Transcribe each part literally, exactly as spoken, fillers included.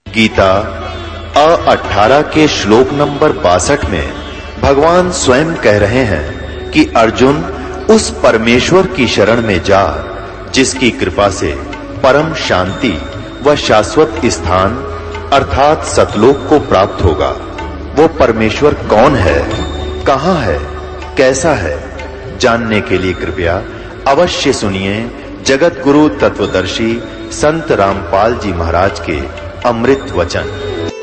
गीता अ अठारह के श्लोक नंबर बासठ में भगवान स्वयं कह रहे हैं कि अर्जुन उस परमेश्वर की शरण में जा जिसकी कृपा से परम शांति व शाश्वत स्थान अर्थात सतलोक को प्राप्त होगा। वो परमेश्वर कौन है, कहां है, कैसा है, जानने के लिए कृपया अवश्य सुनिए जगत गुरु तत्वदर्शी संत रामपाल जी महाराज के अमृत वचन।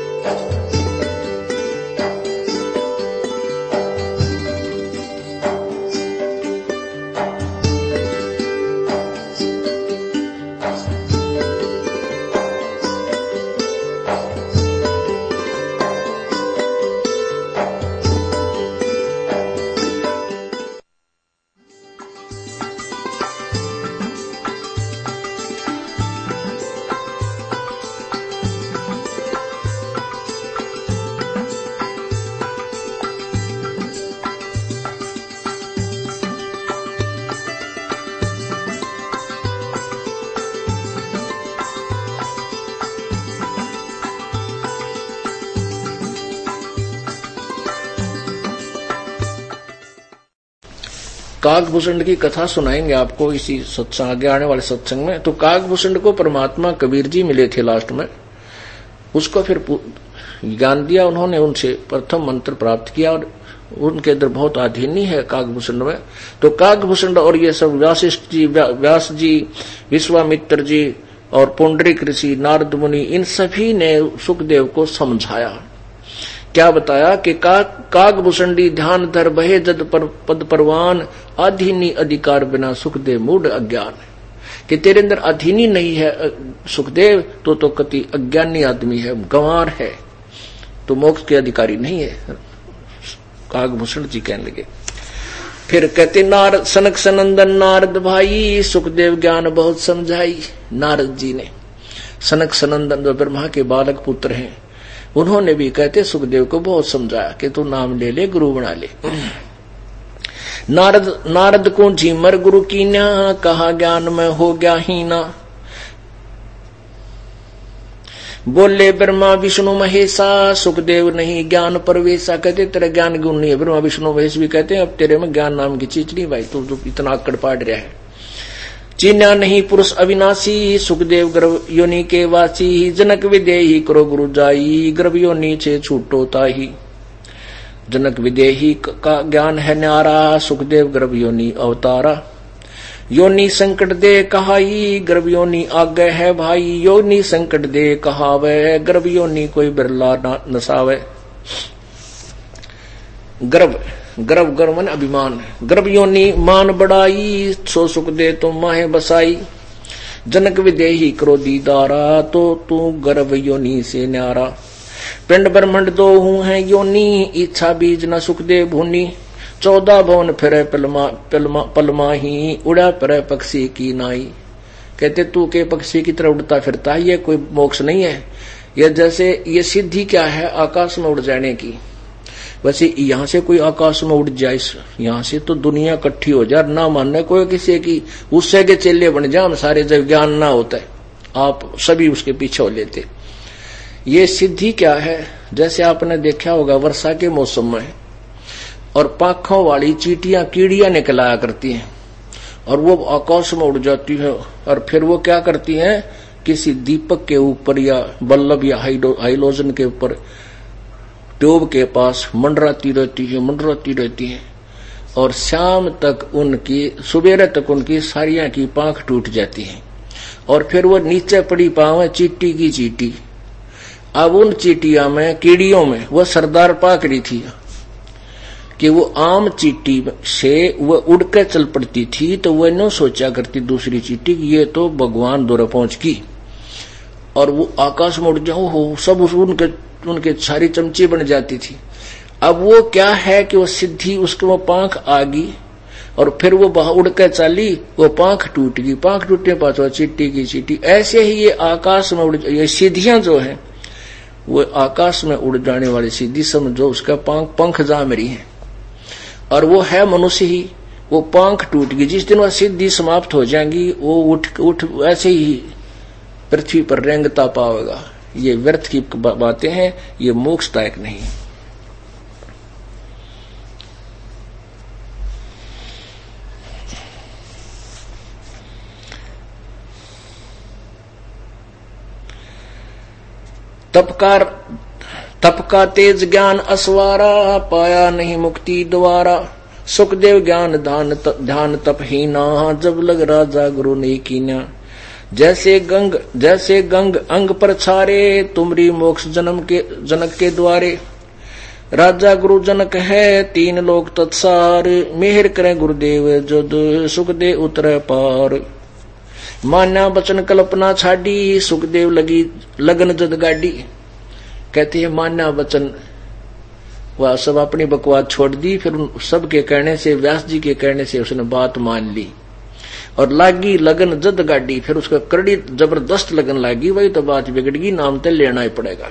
काकभूषण की कथा सुनाएंगे आपको इसी सत्संग आगे आने वाले सत्संग में। तो काकभूषण को परमात्मा कबीर जी मिले थे लास्ट में, उसको फिर ज्ञान दिया उन्होंने, उनसे प्रथम मंत्र प्राप्त किया और उनके अंदर बहुत अधीनी है काकभूषण में। तो काकभूषण और ये सब व्यासिष्ठ जी, व्यास जी, विश्वामित्र जी और पुंडरीक ऋषि, नारद मुनि, इन सभी ने सुखदेव को समझाया। क्या बताया कि काक काकभूषणी ध्यान धर बहे जद पर पद परवान, अधीनी अधिकार बिना सुखदेव मूढ़ अज्ञान। कि तेरे अंदर अधीनी नहीं है सुखदेव तो तो कति अज्ञानी आदमी है, गंवार है, तो मोक्ष के अधिकारी नहीं है। काकभूषण जी कहने लगे। फिर कहते नारद सनक सनंदन नारद भाई, सुखदेव ज्ञान बहुत समझाई। नारद जी ने, सनक सनंदन जो ब्रह्मा के बालक पुत्र हैं, उन्होंने भी कहते सुखदेव को बहुत समझाया कि तू नाम ले ले, गुरु बना ले। नारद नारद को झीमर गुरु की न्या, कहा ज्ञान में हो गया हीना। बोले ब्रह्मा विष्णु महेशा, सुखदेव नहीं ज्ञान परवेशा। कहते तेरा ज्ञान गुण नहीं है। ब्रह्मा विष्णु महेश भी कहते हैं अब तेरे में ज्ञान नाम की चीज नहीं भाई, तू तो इतना आकड़ पाड़ रहा है। चिन्या नहीं पुरुष अविनाशी, सुखदेव गर्भ योनि के वासी। जनक विदेही करो गुरु जाई, गर्भ योनि से छूटो ताही। जनक विदेही का ज्ञान है न्यारा, सुखदेव गर्भ योनि अवतारा। योनि संकट दे कहाई, गर्भ योनि आगे है भाई। योनि संकट दे कहावे, गर्भ योनि कोई बिरला नसावे। गर्भ गर्भ गर्भ मन अभिमान, गर्भ योनि मान बढ़ाई। सो सुख दे तो माहे बसाई। जनक विदेही करो दीदारा, तो तू गर्भ योनि से न्यारा। पिंड ब्रह्मंड दो हूं है योनि, इच्छा बीज न सुखदेव भूनि। चौदह भवन फिरे पलमा पलमा पलमा ही, उड़ा परे पक्षी की नाई। कहते तू के पक्षी की तरह उड़ता फिरता है, ये कोई मोक्ष नहीं है। ये जैसे ये सिद्धि क्या है आकाश में उड़ जाने की, वैसे यहां से कोई आकाश में उड़ जाए, यहां से तो दुनिया इकट्ठी हो जाए, ना मानने कोई किसी की, उससे के चेले बन जाए हम सारे, जब ज्ञान ना होता है आप सभी उसके पीछे हो लेते। ये सिद्धि क्या है, जैसे आपने देखा होगा वर्षा के मौसम में और पाखों वाली चींटियां कीड़ियां निकल आया करती हैं और वो आकाश में उड़ जाती है और फिर वो क्या करती हैं, किसी दीपक के ऊपर या बल्लभ या हाइलोजन के ऊपर ट्यूब के पास मंडराती रहती है मंडराती रहती है और शाम तक उनकी, सुबेरे तक उनकी सारियां की पांख टूट जाती है और फिर वो नीचे पड़ी पावे चींटी की चींटी। अब उन चींटियों में, कीड़ियों में वो सरदार पाक रही थी कि वो आम चींटी से वो उड़ के चल पड़ती थी, तो वो न सोचा करती दूसरी चींटी ये तो भगवान दूर पहुंच की और वो आकाश में उड़ जाओ हो, सब उनके उनके सारी चमची बन जाती थी। अब वो क्या है कि वो सिद्धि उसके वो पांख आ गई और फिर वो बाहर उड़ के चली, वो पांख टूट गई, पांख टूटने पास वो चींटी की चींटी। ऐसे ही ये आकाश में उड़, ये सिद्धियां जो है वो आकाश में उड़ जाने वाली सिद्धि समझो, उसका पंख पंख जाम रही है और वो है मनुष्य ही। वो पंख टूट गई, जिस दिन वह सिद्धि समाप्त हो जाएंगी वो उठ उठ ऐसे ही पृथ्वी पर रेंगता पावेगा, ये व्यर्थ की बातें हैं, ये मोक्षदायक नहीं। तपकार तप का तेज ज्ञान असवारा, पाया नहीं मुक्ति द्वारा। सुखदेव ज्ञान ध्यान ध्यान तपहीना, जब लग राजा गुरु ने कीना। जैसे गंग जैसे गंग अंग पर छारे, तुमरी मोक्ष जन्म के जनक के द्वारे। राजा गुरु जनक है तीन लोक तत्सार, मेहर करे गुरुदेव जद सुख दे उतरे पार। मान्या बचन कल्पना छाड़ी, सुखदेव लगी लगन जद गाड़ी। कहते हैं मान्या वचन, वह सब अपनी बकवास छोड़ दी, फिर सबके कहने से, व्यास जी के कहने से उसने बात मान ली और लागी लगन जद गाड़ी। फिर उसका कड़ी जबरदस्त लगन लागी, वही तो बात बिगड़गी, नाम तो लेना ही पड़ेगा।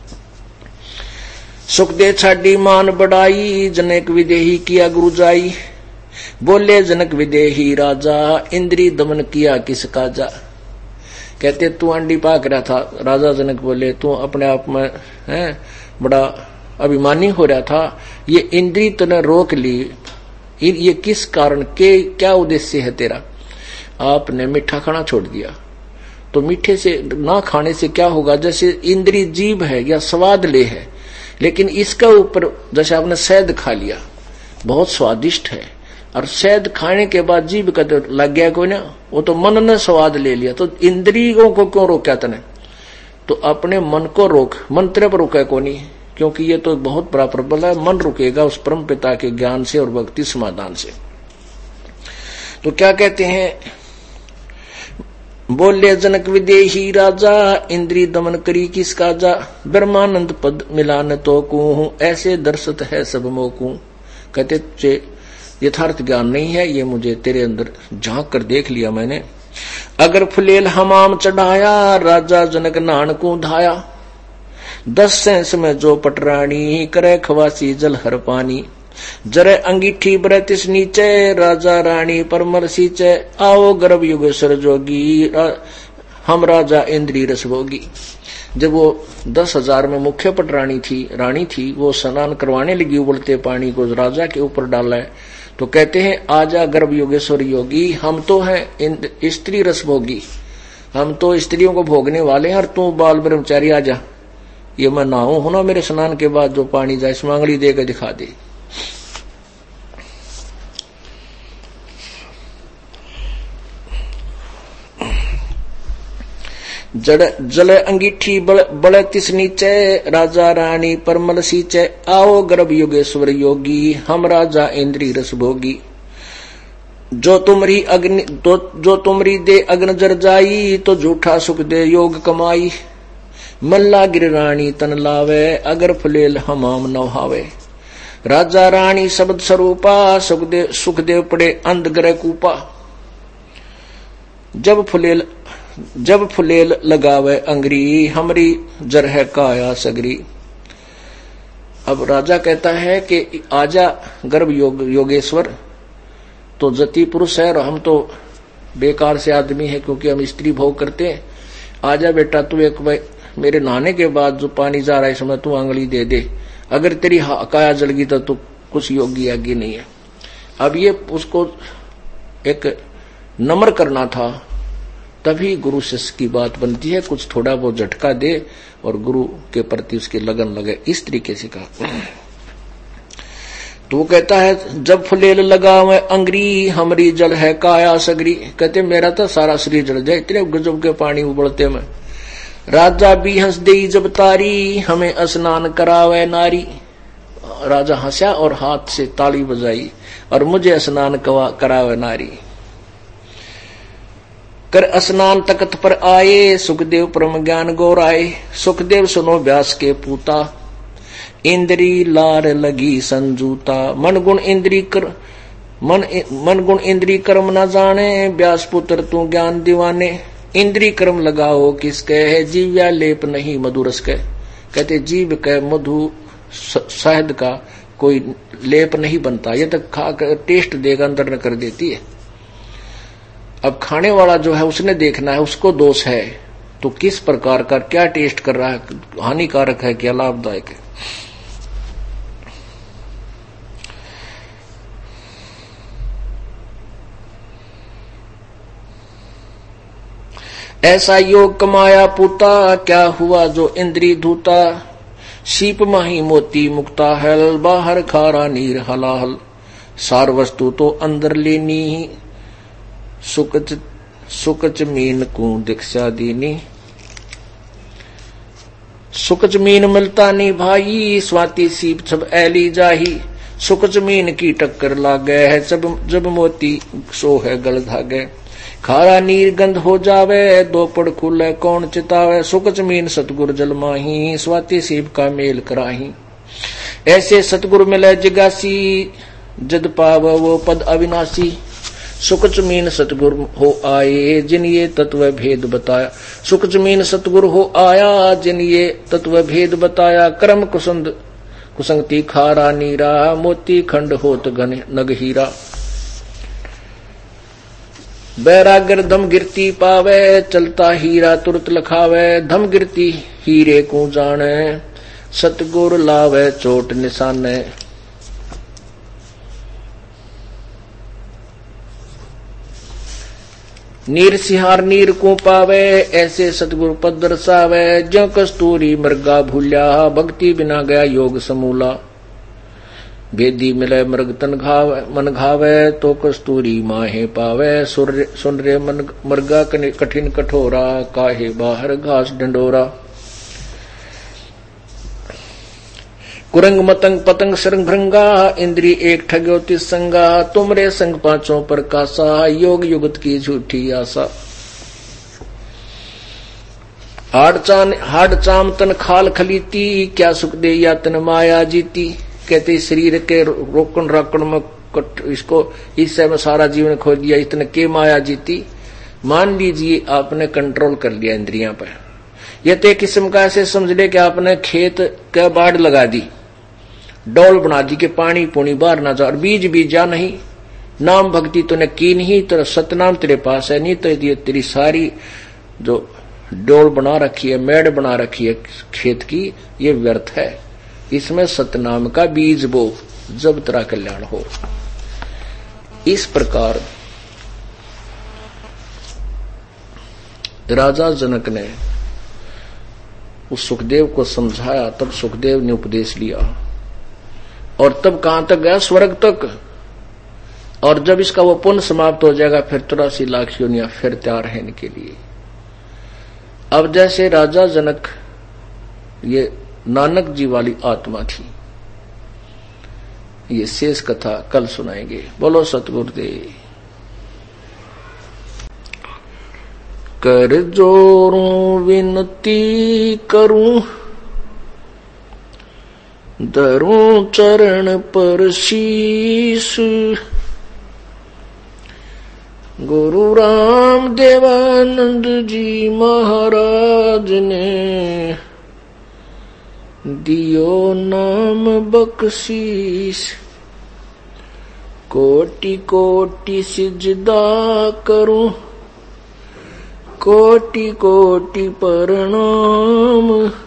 सुख दे छाड़ी मान बढ़ाई, जनक विदेही किया गुरु जाई। बोले जनक विदेही राजा, इंद्री दमन किया किस काजा। कहते तू अंडी पाक रहा था। राजा जनक बोले तू अपने आप में है बड़ा अभिमानी हो रहा था, ये इंद्री तूने रोक ली, ये किस कारण के, क्या उद्देश्य है तेरा। आपने मीठा खाना छोड़ दिया, तो मीठे से ना खाने से क्या होगा, जैसे इंद्री जीभ है या स्वाद ले है, लेकिन इसका ऊपर जैसे आपने शहद खा लिया, बहुत स्वादिष्ट है, और शहद खाने के बाद जीभ का तो लग गया कोई ना, वो तो मन ने स्वाद ले लिया, तो इंद्रियों को क्यों रोका तने। तो अपने मन को रोक, मंत्र पर रुका को नहीं, क्योंकि ये तो बहुत बड़ा प्रबल है। मन रुकेगा उस परम पिता के ज्ञान से और भक्ति समाधान से। तो क्या कहते हैं, बोले जनक विदेही राजा, इंद्री दमन करी किस काजा। ब्रह्मानंद पद मिलान तो कहूं, ऐसे दर्शत है सब मोकू। कहते यथार्थ ज्ञान नहीं है, ये मुझे तेरे अंदर झांक कर देख लिया मैंने। अगर फुलेल हमाम चढ़ाया, राजा जनक नान को धाया। दस सेंस में जो पटरानी, करे खवासी जल हर पानी। जरे अंगीठी ब्रतिस नीचे, राजा रानी परमल सींचे। आओ गर्भ युगेश्वर जोगी, हम राजा इंद्री रस भोगी। जब वो दस हजार में मुख्य पटरानी थी, रानी थी, वो स्नान करवाने लगी, उबलते पानी को राजा के ऊपर डाला है, तो कहते हैं आजा गर्भ योगेश्वर योगी, हम तो हैं स्त्री रस भोगी, हम तो स्त्रियों को भोगने वाले हैं, और तू बाल ब्रह्मचारी आजा। ये मैं नहाऊं हूं ना, मेरे स्नान के बाद जो पानी जाए सुमांगली देकर दिखा दे। जड़ जल अंगीठी बल, बल तिस नीचे, राजा रानी परमल सींचे। आओ गर्भ योगेश्वर योगी, हम राजा इंद्री रस भोगी। जो तुमरी अग्नि तो, जो तुमरी दे अग्न जर जाई, तो झूठा सुख दे योग कमाई। मल्ला गिर रानी तन लावे, अगर फुलेल हमाम नहावे। राजा रानी शब्द स्वरूपा, सुखदेव सुखदेव पड़े अंध ग्रह कूपा। जब फुलेल जब फुलेल लगावे अंगरी, हमरी जर है काया सगरी। अब राजा कहता है कि आजा गर्भ योग योगेश्वर, तो जति पुरुष है और हम तो बेकार से आदमी है, क्योंकि हम स्त्री भोग करते हैं। आजा बेटा, तू एक मेरे नहाने के बाद जो पानी जा रहा है इसमें तू आंगली दे दे, अगर तेरी काया जलगी तो तू कुछ योगी आगे नहीं है। अब ये उसको एक नम्र करना था, तभी गुरु शिष्य की बात बनती है। कुछ थोड़ा बहुत झटका दे और गुरु के प्रति उसकी लगन लगे, इस तरीके से कहा। तो वो कहता है जब फुलेल लगा मैं अंगरी, हमरी जल है काया सगरी। कहते मेरा तो सारा शरीर जल जाए, इतने गजब के पानी उबलते में। राजा भी हंस दे जब तारी, हमें स्नान करावे नारी। राजा हंसा और हाथ से ताली बजाई, और मुझे स्नान करावे नारी। कर स्नान तख्त पर आए, सुखदेव परम ज्ञान गौराए। सुखदेव सुनो व्यास के पूता, इंद्री लार लगी संजूता। मन गुण इंद्री कर मन मन गुण इंद्री कर्म न जाने, व्यास पुत्र तू ज्ञान दीवाने। इंद्री कर्म लगाओ किसके है, जीव्या लेप नहीं मधुरस के। कहते जीव के मधु शहद का कोई लेप नहीं बनता, ये तक खा कर टेस्ट देगा, अंदर न कर देती है। अब खाने वाला जो है उसने देखना है, उसको दोष है, तो किस प्रकार का क्या टेस्ट कर रहा है, हानिकारक है क्या लाभदायक है। ऐसा योग कमाया पूता, क्या हुआ जो इंद्री धूता। सीप माही मोती मुक्ता हल, बाहर खारा नीर हलाहल। सार वस्तु तो अंदर लेनी, सुकच सुकच मीन को दीक्षा दीनी। सुकच मीन मिलता नहीं भाई, स्वाति सीप सब ऐली जाही। सुकच मीन की टक्कर लागे है, जब जब मोती सो है गल धागे। खारा नीर गंध हो जावे, दो पड़ खुले कौन चितावे। सुकच मीन सतगुर जल माही, स्वाति सीप का मेल कराही। ऐसे सतगुरु मिले जिगासी, जद पाव वो पद अविनाशी। सुकच मीन सतगुरु हो आए, जिन ये तत्व भेद बताया। सुकच मीन सतगुरु हो आया, जिन ये तत्व भेद बताया। कर्म कुसंद कुसंगति खारा नीरा, मोती खंड होत घन नगहीरा। बैरागर दम गिरती पावे, चलता हीरा तुरत लखावे। धम गिरती हीरे को जाने, सतगुर लावे चोट निशाने। नीर सिहार नीर को पावे, ऐसे सतगुरु पद दर्शावे। ज्यों कस्तूरी मृगा भूल्या, भक्ति बिना गया योग समूला। भेदी मिले मृग तन घावे मन घावे, तो कस्तूरी माहे पावे। सुन रे मन मृगा कठिन कठोरा, काहे बाहर घास डंडोरा। कुरंग मतंग पतंग सरंग भृंगा, इंद्री एक ठग्यो तिस संगा। तुमरे संग पांचों पर कासा, योग युगत की झूठी आशा। हाड चान हाड चाम तन खाल खलीती, क्या सुख दे या तन माया जीती। कहते शरीर के रोकन राकन में इसको इससे में सारा जीवन खो दिया, इतने के माया जीती। मान लीजिए आपने कंट्रोल कर लिया इंद्रियां पर। यह तो एक किस्म का ऐसे समझ ले कि आपने खेत का बाढ़ लगा दी, डोल बना दी कि पानी पुनी बाहर ना जा, और बीज बीज जा नहीं। नाम भक्ति तूने की नहीं, तेरा सतनाम तेरे पास है नहीं, तो ये तेरी सारी जो डोल बना रखी है, मेड़ बना रखी है खेत की, ये व्यर्थ है। इसमें सतनाम का बीज बो, जब तेरा कल्याण हो। इस प्रकार राजा जनक ने उस सुखदेव को समझाया, तब सुखदेव ने उपदेश लिया, और तब कहां तक गया? स्वर्ग तक। और जब इसका वो पुण्य समाप्त हो जाएगा, फिर चौरासी लाख योनियां फिर तैयार है इनके लिए। अब जैसे राजा जनक, ये नानक जी वाली आत्मा थी, ये शेष कथा कल सुनाएंगे। बोलो सतगुरुदेव। कर जोरूं विनती करूं, धरूं चरण पर शीश। गुरु राम देवानंद जी महाराज ने दियो नाम बख्शीश। कोटि कोटि सिजदा करूं, कोटि कोटि प्रणाम।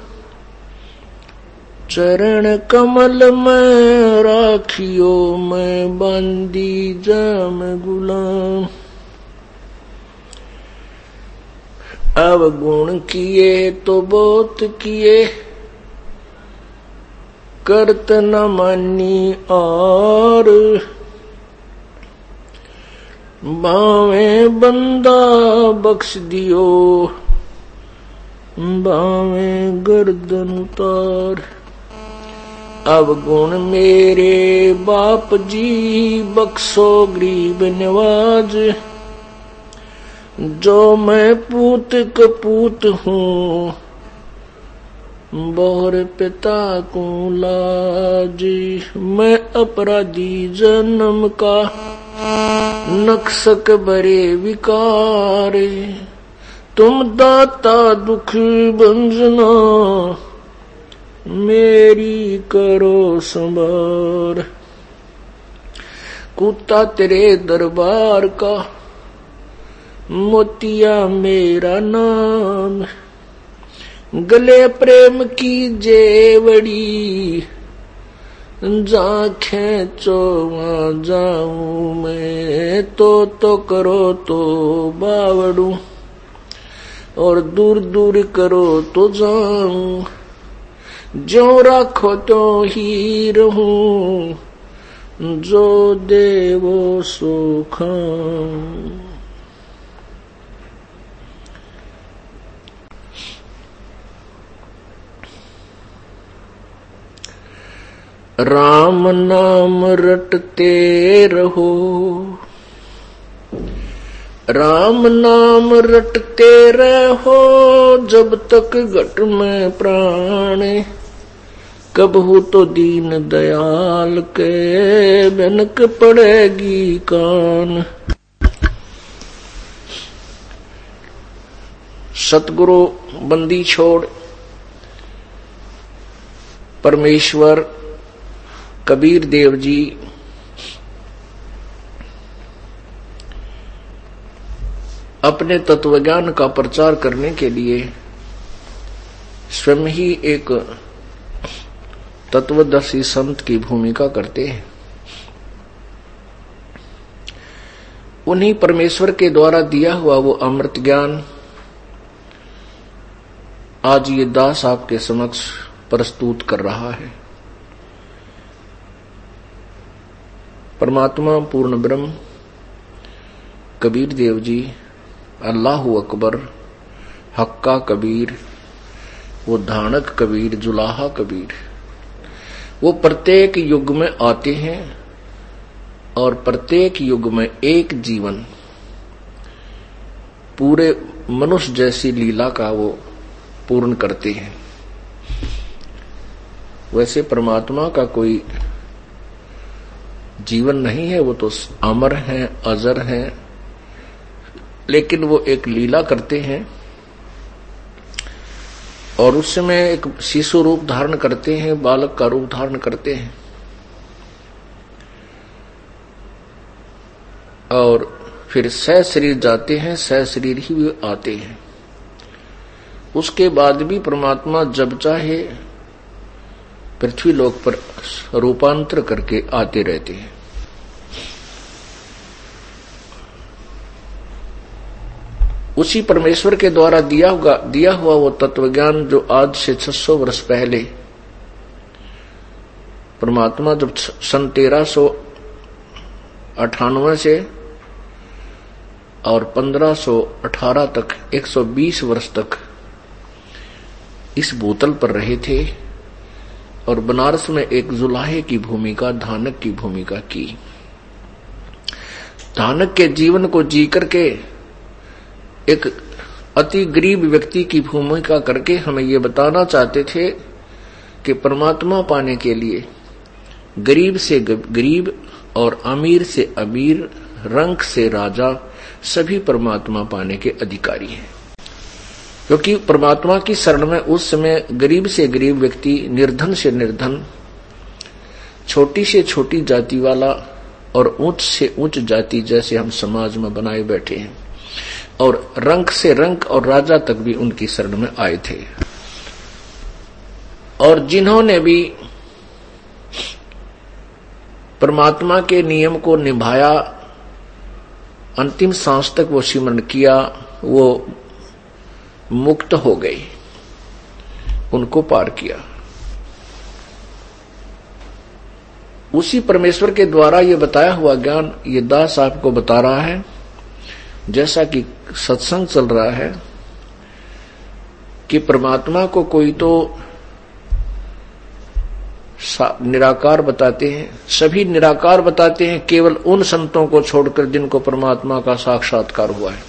चरण कमल में राखियो, मैं बंदी जाम गुलाम। अवगुण किए तो बहुत किए, करत न मानी और। बावे बंदा बख्श दियो, बावे गर्दन उतार। अवगुण मेरे बाप जी, बख्शो गरीब नवाज। जो मैं पूत कपूत हूँ, बोर पिता को लाजी। मैं अपराधी जन्म का, नक्सक बरे विकारे। तुम दाता दुख भंजना, मेरी करो संभार। कुत्ता तेरे दरबार का, मोतिया मेरा नाम। गले प्रेम की जेवड़ी, जा खेचो वहां जाऊं मैं, तो तो करो तो बावड़ू, और दूर दूर करो तो जाऊं, जो राखो तो ही रहूं, जो देवो सो खाऊं। राम नाम रटते रहो, राम नाम रटते रहो, जब तक घट में प्राण, कबहू तो दीन दयाल के बनक पड़ेगी कान। सतगुरु बंदी छोड़ परमेश्वर कबीर देव जी अपने तत्वज्ञान का प्रचार करने के लिए स्वयं ही एक तत्वदर्शी संत की भूमिका करते हैं। उन्हीं परमेश्वर के द्वारा दिया हुआ वो अमृत ज्ञान आज ये दास आपके समक्ष प्रस्तुत कर रहा है। परमात्मा पूर्ण ब्रह्म कबीर देव जी, अल्लाहु अकबर, हक्का कबीर, वो धानक कबीर, जुलाहा कबीर, वो प्रत्येक युग में आते हैं और प्रत्येक युग में एक जीवन पूरे मनुष्य जैसी लीला का वो पूर्ण करते हैं। वैसे परमात्मा का कोई जीवन नहीं है, वो तो अमर हैं, अजर हैं, लेकिन वो एक लीला करते हैं और उस समय एक शिशु रूप धारण करते हैं, बालक का रूप धारण करते हैं और फिर सह शरीर जाते हैं, सह शरीर ही भी आते हैं। उसके बाद भी परमात्मा जब चाहे पृथ्वी लोक पर रूपांतर करके आते रहते हैं। उसी परमेश्वर के द्वारा दिया हुआ दिया हुआ वो तत्वज्ञान जो आज से छह सौ वर्ष पहले परमात्मा जब सन तेरह सौ अठानवे से और पंद्रह सौ अठारह तक एक सौ बीस वर्ष तक इस भूतल पर रहे थे और बनारस में एक जुलाहे की भूमिका, धानक की भूमिका की। धानक के जीवन को जी करके एक अति गरीब व्यक्ति की भूमिका करके हमें ये बताना चाहते थे कि परमात्मा पाने के लिए गरीब से गरीब और अमीर से अमीर, रंक से राजा सभी परमात्मा पाने के अधिकारी हैं। क्योंकि परमात्मा की शरण में उस समय गरीब से गरीब व्यक्ति, निर्धन से निर्धन, छोटी से छोटी जाति वाला और ऊंच से ऊंच जाति जैसे हम समाज में बनाए बैठे हैं, और रंक से रंक और राजा तक भी उनकी शरण में आए थे। और जिन्होंने भी परमात्मा के नियम को निभाया, अंतिम सांस तक वो सिमरण किया, वो मुक्त हो गए, उनको पार किया। उसी परमेश्वर के द्वारा ये बताया हुआ ज्ञान ये दास आपको बता रहा है। जैसा कि सत्संग चल रहा है कि परमात्मा को कोई तो निराकार बताते हैं, सभी निराकार बताते हैं, केवल उन संतों को छोड़कर जिनको परमात्मा का साक्षात्कार हुआ है,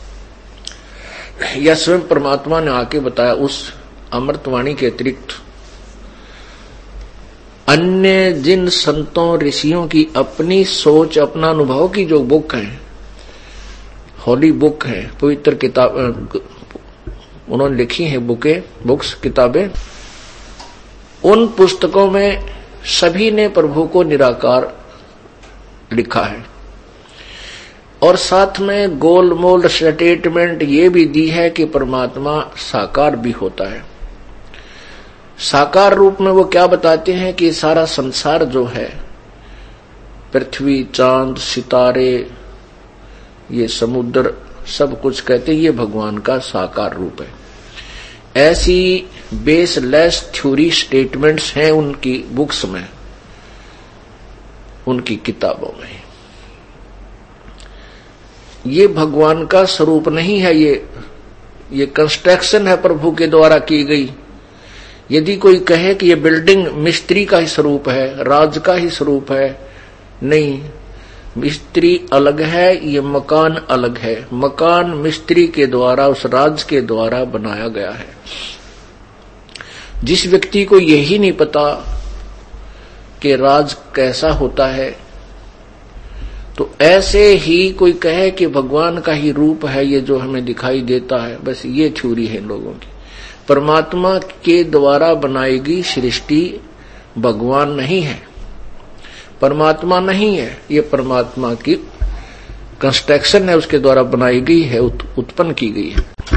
या स्वयं परमात्मा ने आके बताया। उस अमृतवाणी के अतिरिक्त अन्य जिन संतों ऋषियों की अपनी सोच, अपना अनुभव की जो बुक है, होली बुक है, पवित्र किताब उन्होंने लिखी है, बुकें, बुक्स, किताबें, उन पुस्तकों में सभी ने प्रभु को निराकार लिखा है। और साथ में गोलमोल स्टेटमेंट ये भी दी है कि परमात्मा साकार भी होता है। साकार रूप में वो क्या बताते हैं कि सारा संसार जो है, पृथ्वी, चांद, सितारे, ये समुद्र, सब कुछ कहते हैं ये भगवान का साकार रूप है। ऐसी बेसलेस थ्योरी स्टेटमेंट्स हैं उनकी बुक्स में, उनकी किताबों में। ये भगवान का स्वरूप नहीं है, ये ये कंस्ट्रक्शन है प्रभु के द्वारा की गई। यदि कोई कहे कि ये बिल्डिंग मिस्त्री का ही स्वरूप है, राज का ही स्वरूप है, नहीं, मिस्त्री अलग है, ये मकान अलग है। मकान मिस्त्री के द्वारा, उस राज के द्वारा बनाया गया है। जिस व्यक्ति को यही नहीं पता कि राज कैसा होता है, तो ऐसे ही कोई कहे कि भगवान का ही रूप है ये जो हमें दिखाई देता है, बस ये थ्योरी है लोगों की। परमात्मा के द्वारा बनाई गई सृष्टि भगवान नहीं है, परमात्मा नहीं है, ये परमात्मा की कंस्ट्रक्शन है, उसके द्वारा बनाई गई है, उत्पन्न की गई है।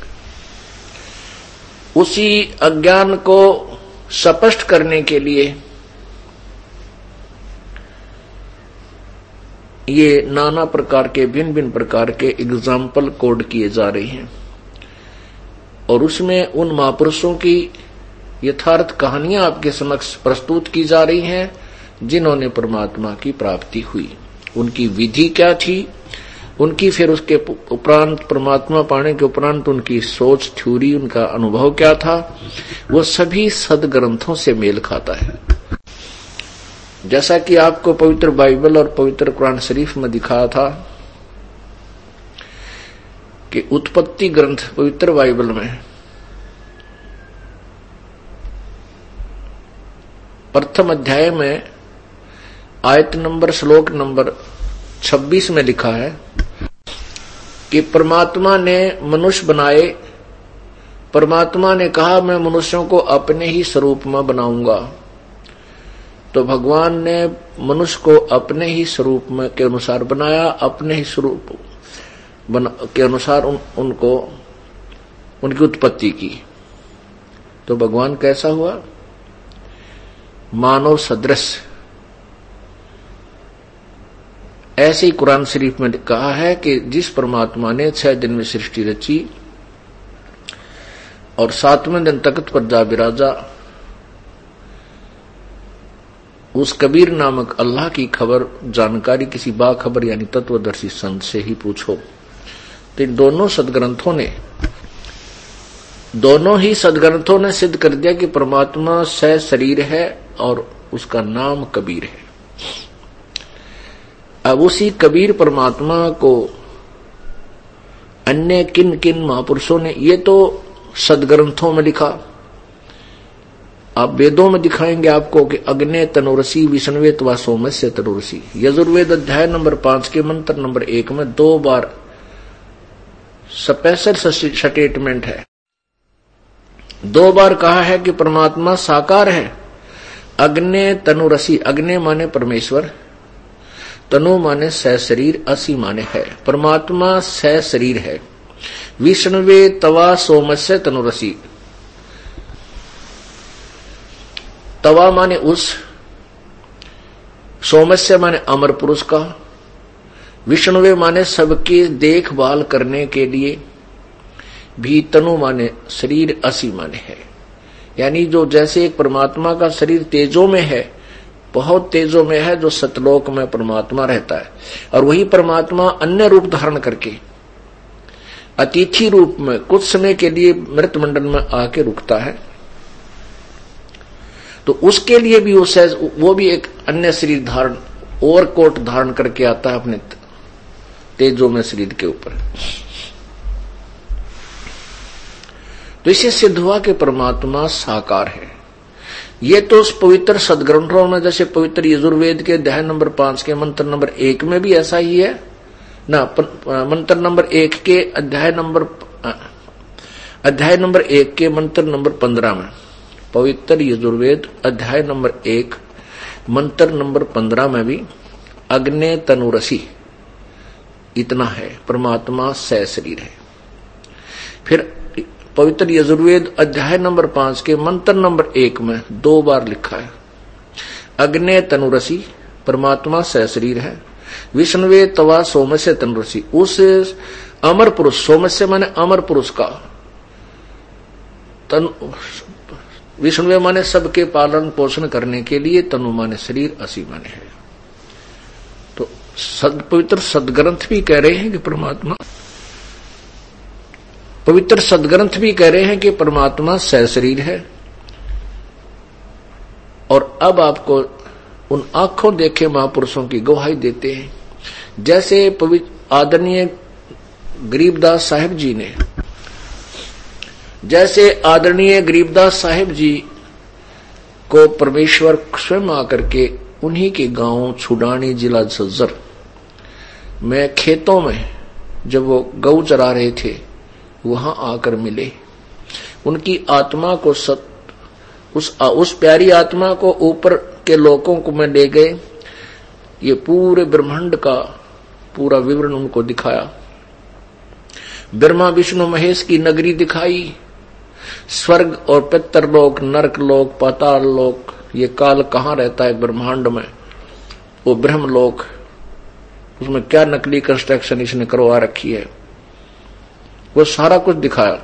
उसी अज्ञान को स्पष्ट करने के लिए ये नाना प्रकार के, भिन्न भिन्न प्रकार के एग्जाम्पल कोड किए जा रहे हैं और उसमें उन महापुरुषों की यथार्थ कहानियां आपके समक्ष प्रस्तुत की जा रही हैं जिन्होंने परमात्मा की प्राप्ति हुई। उनकी विधि क्या थी, उनकी फिर उसके उपरांत परमात्मा पाने के उपरांत उनकी सोच, थ्योरी, उनका अनुभव क्या था, वो सभी सदग्रंथों से मेल खाता है। जैसा कि आपको पवित्र बाइबल और पवित्र कुरान शरीफ में दिखाया था कि उत्पत्ति ग्रंथ पवित्र बाइबल में प्रथम अध्याय में आयत नंबर, श्लोक नंबर छब्बीस में लिखा है कि परमात्मा ने मनुष्य बनाए, परमात्मा ने कहा मैं मनुष्यों को अपने ही स्वरूप में बनाऊंगा। तो भगवान ने मनुष्य को अपने ही स्वरूप में के अनुसार बनाया, अपने ही स्वरूप के अनुसार उन, उनको उनकी उत्पत्ति की। तो भगवान कैसा हुआ? मानव सदृश। ऐसे ही कुरान शरीफ में कहा है कि जिस परमात्मा ने छह दिन में सृष्टि रची और सातवें दिन तख्त पर जा बिराजा, उस कबीर नामक अल्लाह की खबर, जानकारी किसी बाखबर यानी तत्वदर्शी संत से ही पूछो। तो इन दोनों सदग्रंथों ने दोनों ही सदग्रंथों ने सिद्ध कर दिया कि परमात्मा सह शरीर है और उसका नाम कबीर है। अब उसी कबीर परमात्मा को अन्य किन किन महापुरुषों ने, ये तो सदग्रंथों में लिखा, आप वेदों में दिखाएंगे आपको कि अग्ने तनुरसी विष्णुवे तवा सोमस्य तनुरसी। यजुर्वेद अध्याय नंबर पांच के मंत्र नंबर एक में दो बार स्पेशल स्टेटमेंट है, दो बार कहा है कि परमात्मा साकार है। अग्ने तनुरसी, अग्ने माने परमेश्वर, तनु माने सह शरीर, असी माने है। परमात्मा सह शरीर है। विष्णुवे तवा सोमस्य तनुरसी, तवा माने उस, सोमस्य माने अमर पुरुष का, विष्णुवे माने सबकी देखभाल करने के लिए, भी तनु माने शरीर, असी माने है। यानी जो जैसे एक परमात्मा का शरीर तेजों में है, बहुत तेजों में है, जो सतलोक में परमात्मा रहता है, और वही परमात्मा अन्य रूप धारण करके अतिथि रूप में कुछ समय के लिए मृत मंडल में आके रुकता है, तो उसके लिए भी उस वो भी एक अन्य शरीर धारण, ओवरकोट धारण करके आता है अपने तेजों में शरीर के ऊपर। तो इससे सिद्ध हुआ कि परमात्मा साकार है। ये तो उस पवित्र सदग्रंथों में, जैसे पवित्र यजुर्वेद के अध्याय नंबर पांच के मंत्र नंबर एक में भी ऐसा ही है ना। मंत्र नंबर एक के अध्याय नंबर अध्याय नंबर एक के मंत्र नंबर पंद्रह में, पवित्र यजुर्वेद अध्याय नंबर एक मंत्र नंबर पंद्रह में भी अग्ने तनुरसी, इतना है, परमात्मा सशरीर है। फिर पवित्र यजुर्वेद अध्याय नंबर पांच के मंत्र नंबर एक में दो बार लिखा है, अग्ने तनुरसी, परमात्मा सशरीर है। विष्णुवे तवा सोमस्य तनुरसी, उस अमर पुरुष, सोमस्य माने अमर पुरुष का, तन विष्णुवे माने सबके पालन पोषण करने के लिए, तनु माने शरीर, असी माने है। तो सद पवित्र सदग्रंथ भी कह रहे हैं कि परमात्मा, पवित्र सदग्रंथ भी कह रहे हैं कि परमात्मा सशरीर है। और अब आपको उन आंखों देखे महापुरुषों की गवाही देते हैं, जैसे पवित्र आदरणीय गरीबदास साहिब जी ने, जैसे आदरणीय गरीबदास साहिब जी को परमेश्वर स्वयं आकर के उन्हीं के गांव छुडानी जिला झज्जर में खेतों में जब वो गौ चरा रहे थे वहां आकर मिले। उनकी आत्मा को सत, उस उस प्यारी आत्मा को ऊपर के लोकों को में ले गए। ये पूरे ब्रह्मांड का पूरा विवरण उनको दिखाया। ब्रह्मा विष्णु महेश की नगरी दिखाई, स्वर्ग और पितरलोक, नरक लोक, पाताल लोक, ये काल कहाँ रहता है ब्रह्मांड में, वो ब्रह्मलोक, उसमें क्या नकली कंस्ट्रक्शन इसने करवा रखी है, वो सारा कुछ दिखाया।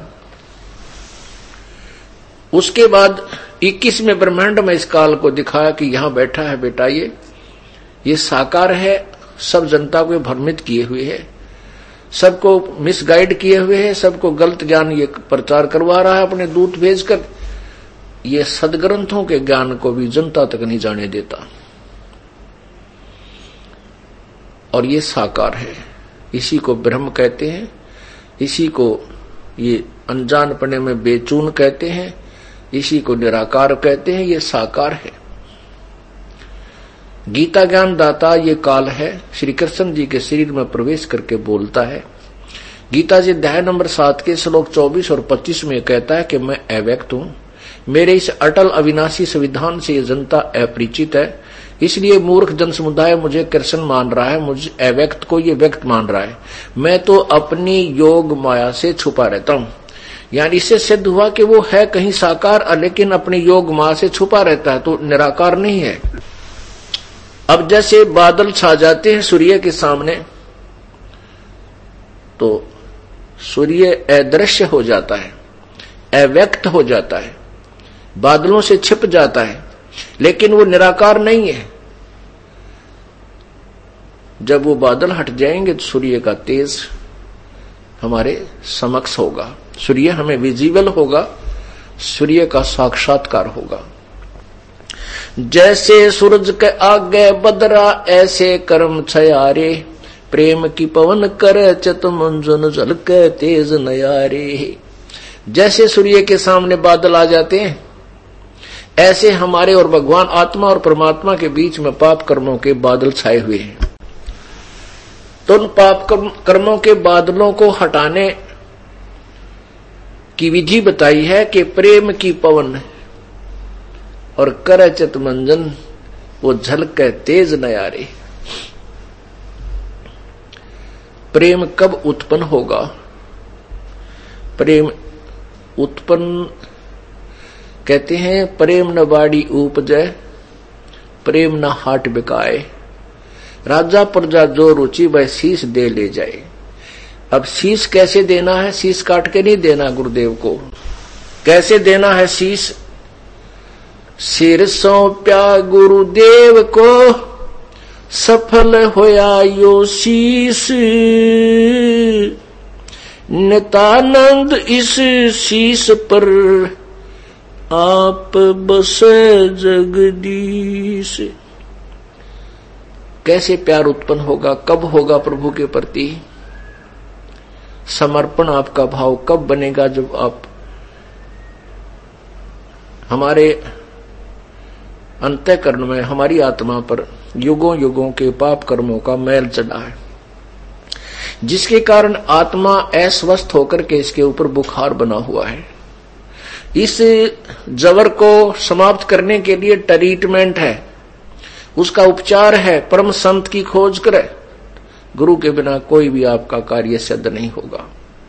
उसके बाद इक्कीसवें ब्रह्मांड में इस काल को दिखाया कि यहां बैठा है बेटा, ये ये साकार है, सब जनता को भ्रमित किए हुए है, सबको मिसगाइड किए हुए है, सबको गलत ज्ञान ये प्रचार करवा रहा है अपने दूत भेजकर। ये सदग्रंथों के ज्ञान को भी जनता तक नहीं जाने देता। और ये साकार है, इसी को ब्रह्म कहते हैं, इसी को ये अनजानपने में बेचून कहते हैं, इसी को निराकार कहते हैं। ये साकार है। गीता ज्ञान दाता ये काल है, श्री कृष्ण जी के शरीर में प्रवेश करके बोलता है। गीता जी अध्याय नंबर सात के श्लोक चौबीस और पच्चीस में कहता है कि मैं अव्यक्त हूं, मेरे इस अटल अविनाशी संविधान से ये जनता अपरिचित है, इसलिए मूर्ख जन समुदाय मुझे कृष्ण मान रहा है, मुझे अव्यक्त को ये व्यक्त मान रहा है। मैं तो अपनी योग माया से छुपा रहता हूं। यानी इससे सिद्ध हुआ कि वो है कहीं साकार, लेकिन अपनी योग माया से छुपा रहता है, तो निराकार नहीं है। अब जैसे बादल छा जाते हैं सूर्य के सामने, तो सूर्य अदृश्य हो जाता है, अव्यक्त हो जाता है, बादलों से छिप जाता है, लेकिन वो निराकार नहीं है। जब वो बादल हट जाएंगे तो सूर्य का तेज हमारे समक्ष होगा, सूर्य हमें विजिबल होगा, सूर्य का साक्षात्कार होगा। जैसे सूरज के आगे बदरा ऐसे कर्म छयारे, प्रेम की पवन कर चत मंजुन जल के तेज नयारे। जैसे सूर्य के सामने बादल आ जाते हैं, ऐसे हमारे और भगवान आत्मा और परमात्मा के बीच में पाप कर्मों के बादल छाए हुए हैं। तो उन पाप कर्मों के बादलों को हटाने की विधि बताई है कि प्रेम की पवन और कर चित मंजन, वो झलक तेज नयारे। प्रेम कब उत्पन्न होगा? प्रेम उत्पन्न कहते हैं, प्रेम न बाड़ी उपजय, प्रेम न हाट बिकाए, राजा प्रजा जो रुचि वह शीश दे ले जाए। अब शीश कैसे देना है? शीश काट के नहीं देना गुरुदेव को। कैसे देना है शीश? सिर सौंप्या गुरुदेव को, सफल होया यो शीश, नितानंद इस शीश पर आप बसे जगदीश। कैसे प्यार उत्पन्न होगा? कब होगा प्रभु के प्रति? समर्पण आपका भाव कब बनेगा? जब आप हमारे अंतःकरण में, हमारी आत्मा पर युगों युगों के पाप कर्मों का मैल चढ़ा है, जिसके कारण आत्मा अस्वस्थ होकर के इसके ऊपर बुखार बना हुआ है। इस जबर को समाप्त करने के लिए ट्रीटमेंट है, उसका उपचार है, परम संत की खोज करे, गुरु के बिना कोई भी आपका कार्य सिद्ध नहीं होगा।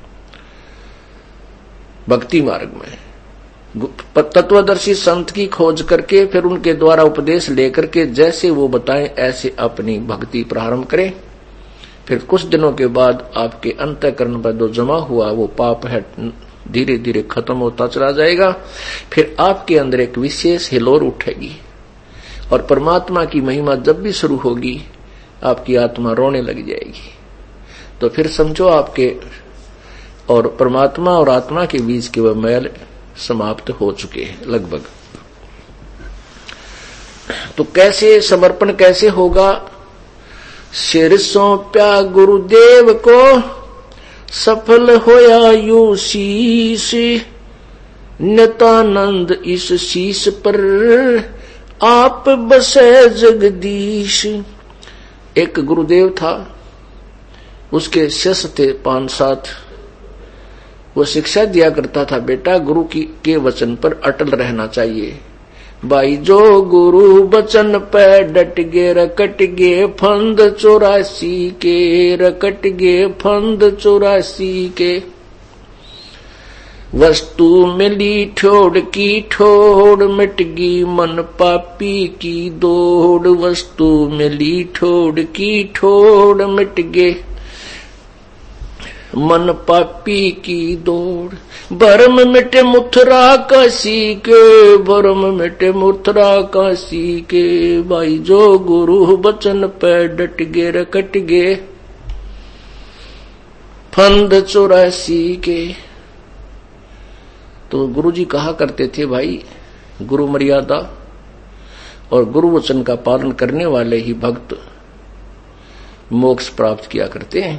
भक्ति मार्ग में तत्वदर्शी संत की खोज करके फिर उनके द्वारा उपदेश लेकर के जैसे वो बताएं ऐसे अपनी भक्ति प्रारंभ करें। फिर कुछ दिनों के बाद आपके अंतःकरण पर जो जमा हुआ वो पाप है धीरे धीरे खत्म होता चला जाएगा। फिर आपके अंदर एक विशेष हिलोर उठेगी और परमात्मा की महिमा जब भी शुरू होगी आपकी आत्मा रोने लग जाएगी। तो फिर समझो आपके और परमात्मा और आत्मा के बीच के वह मैल समाप्त हो चुके हैं लगभग। तो कैसे समर्पण कैसे होगा? सिर सौंप्या गुरुदेव को सफल होया यू शीश, नित्यानंद इस शीश पर आप बसे जगदीश। एक गुरुदेव था, उसके शिष्य थे पांच सात। वो शिक्षा दिया करता था, बेटा गुरु की के वचन पर अटल रहना चाहिए। भाई जो गुरु वचन पे डट गे रकट गे फंद चौरासी के, रकट गे फंद चौरासी के। वस्तु मिली ठोड़ की ठोड़, मिट गई मन पापी की दौड़। वस्तु मिली ठोड़ की ठोड़, मिट गे मन पापी की दौड़। भरम मिटे मुथरा काशी के, भरम मिटे मुथरा काशी के। भाई जो गुरु बचन पे डट गे रकट गे फंद चौरासी के। तो गुरुजी कहा करते थे, भाई गुरु मर्यादा और गुरु वचन का पालन करने वाले ही भक्त मोक्ष प्राप्त किया करते हैं।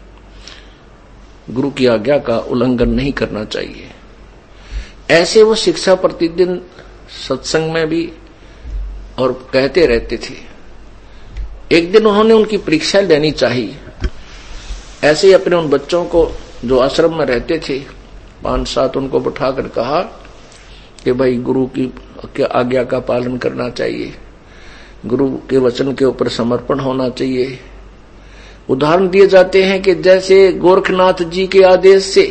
गुरु की आज्ञा का उल्लंघन नहीं करना चाहिए। ऐसे वो शिक्षा प्रतिदिन सत्संग में भी और कहते रहते थे। एक दिन उन्होंने उनकी परीक्षा लेनी चाहिए। ऐसे ही अपने उन बच्चों को जो आश्रम में रहते थे पांच सात, उनको बैठाकर कहा कि भाई गुरु की आज्ञा का पालन करना चाहिए, गुरु के वचन के ऊपर समर्पण होना चाहिए। उदाहरण दिए जाते हैं कि जैसे गोरखनाथ जी के आदेश से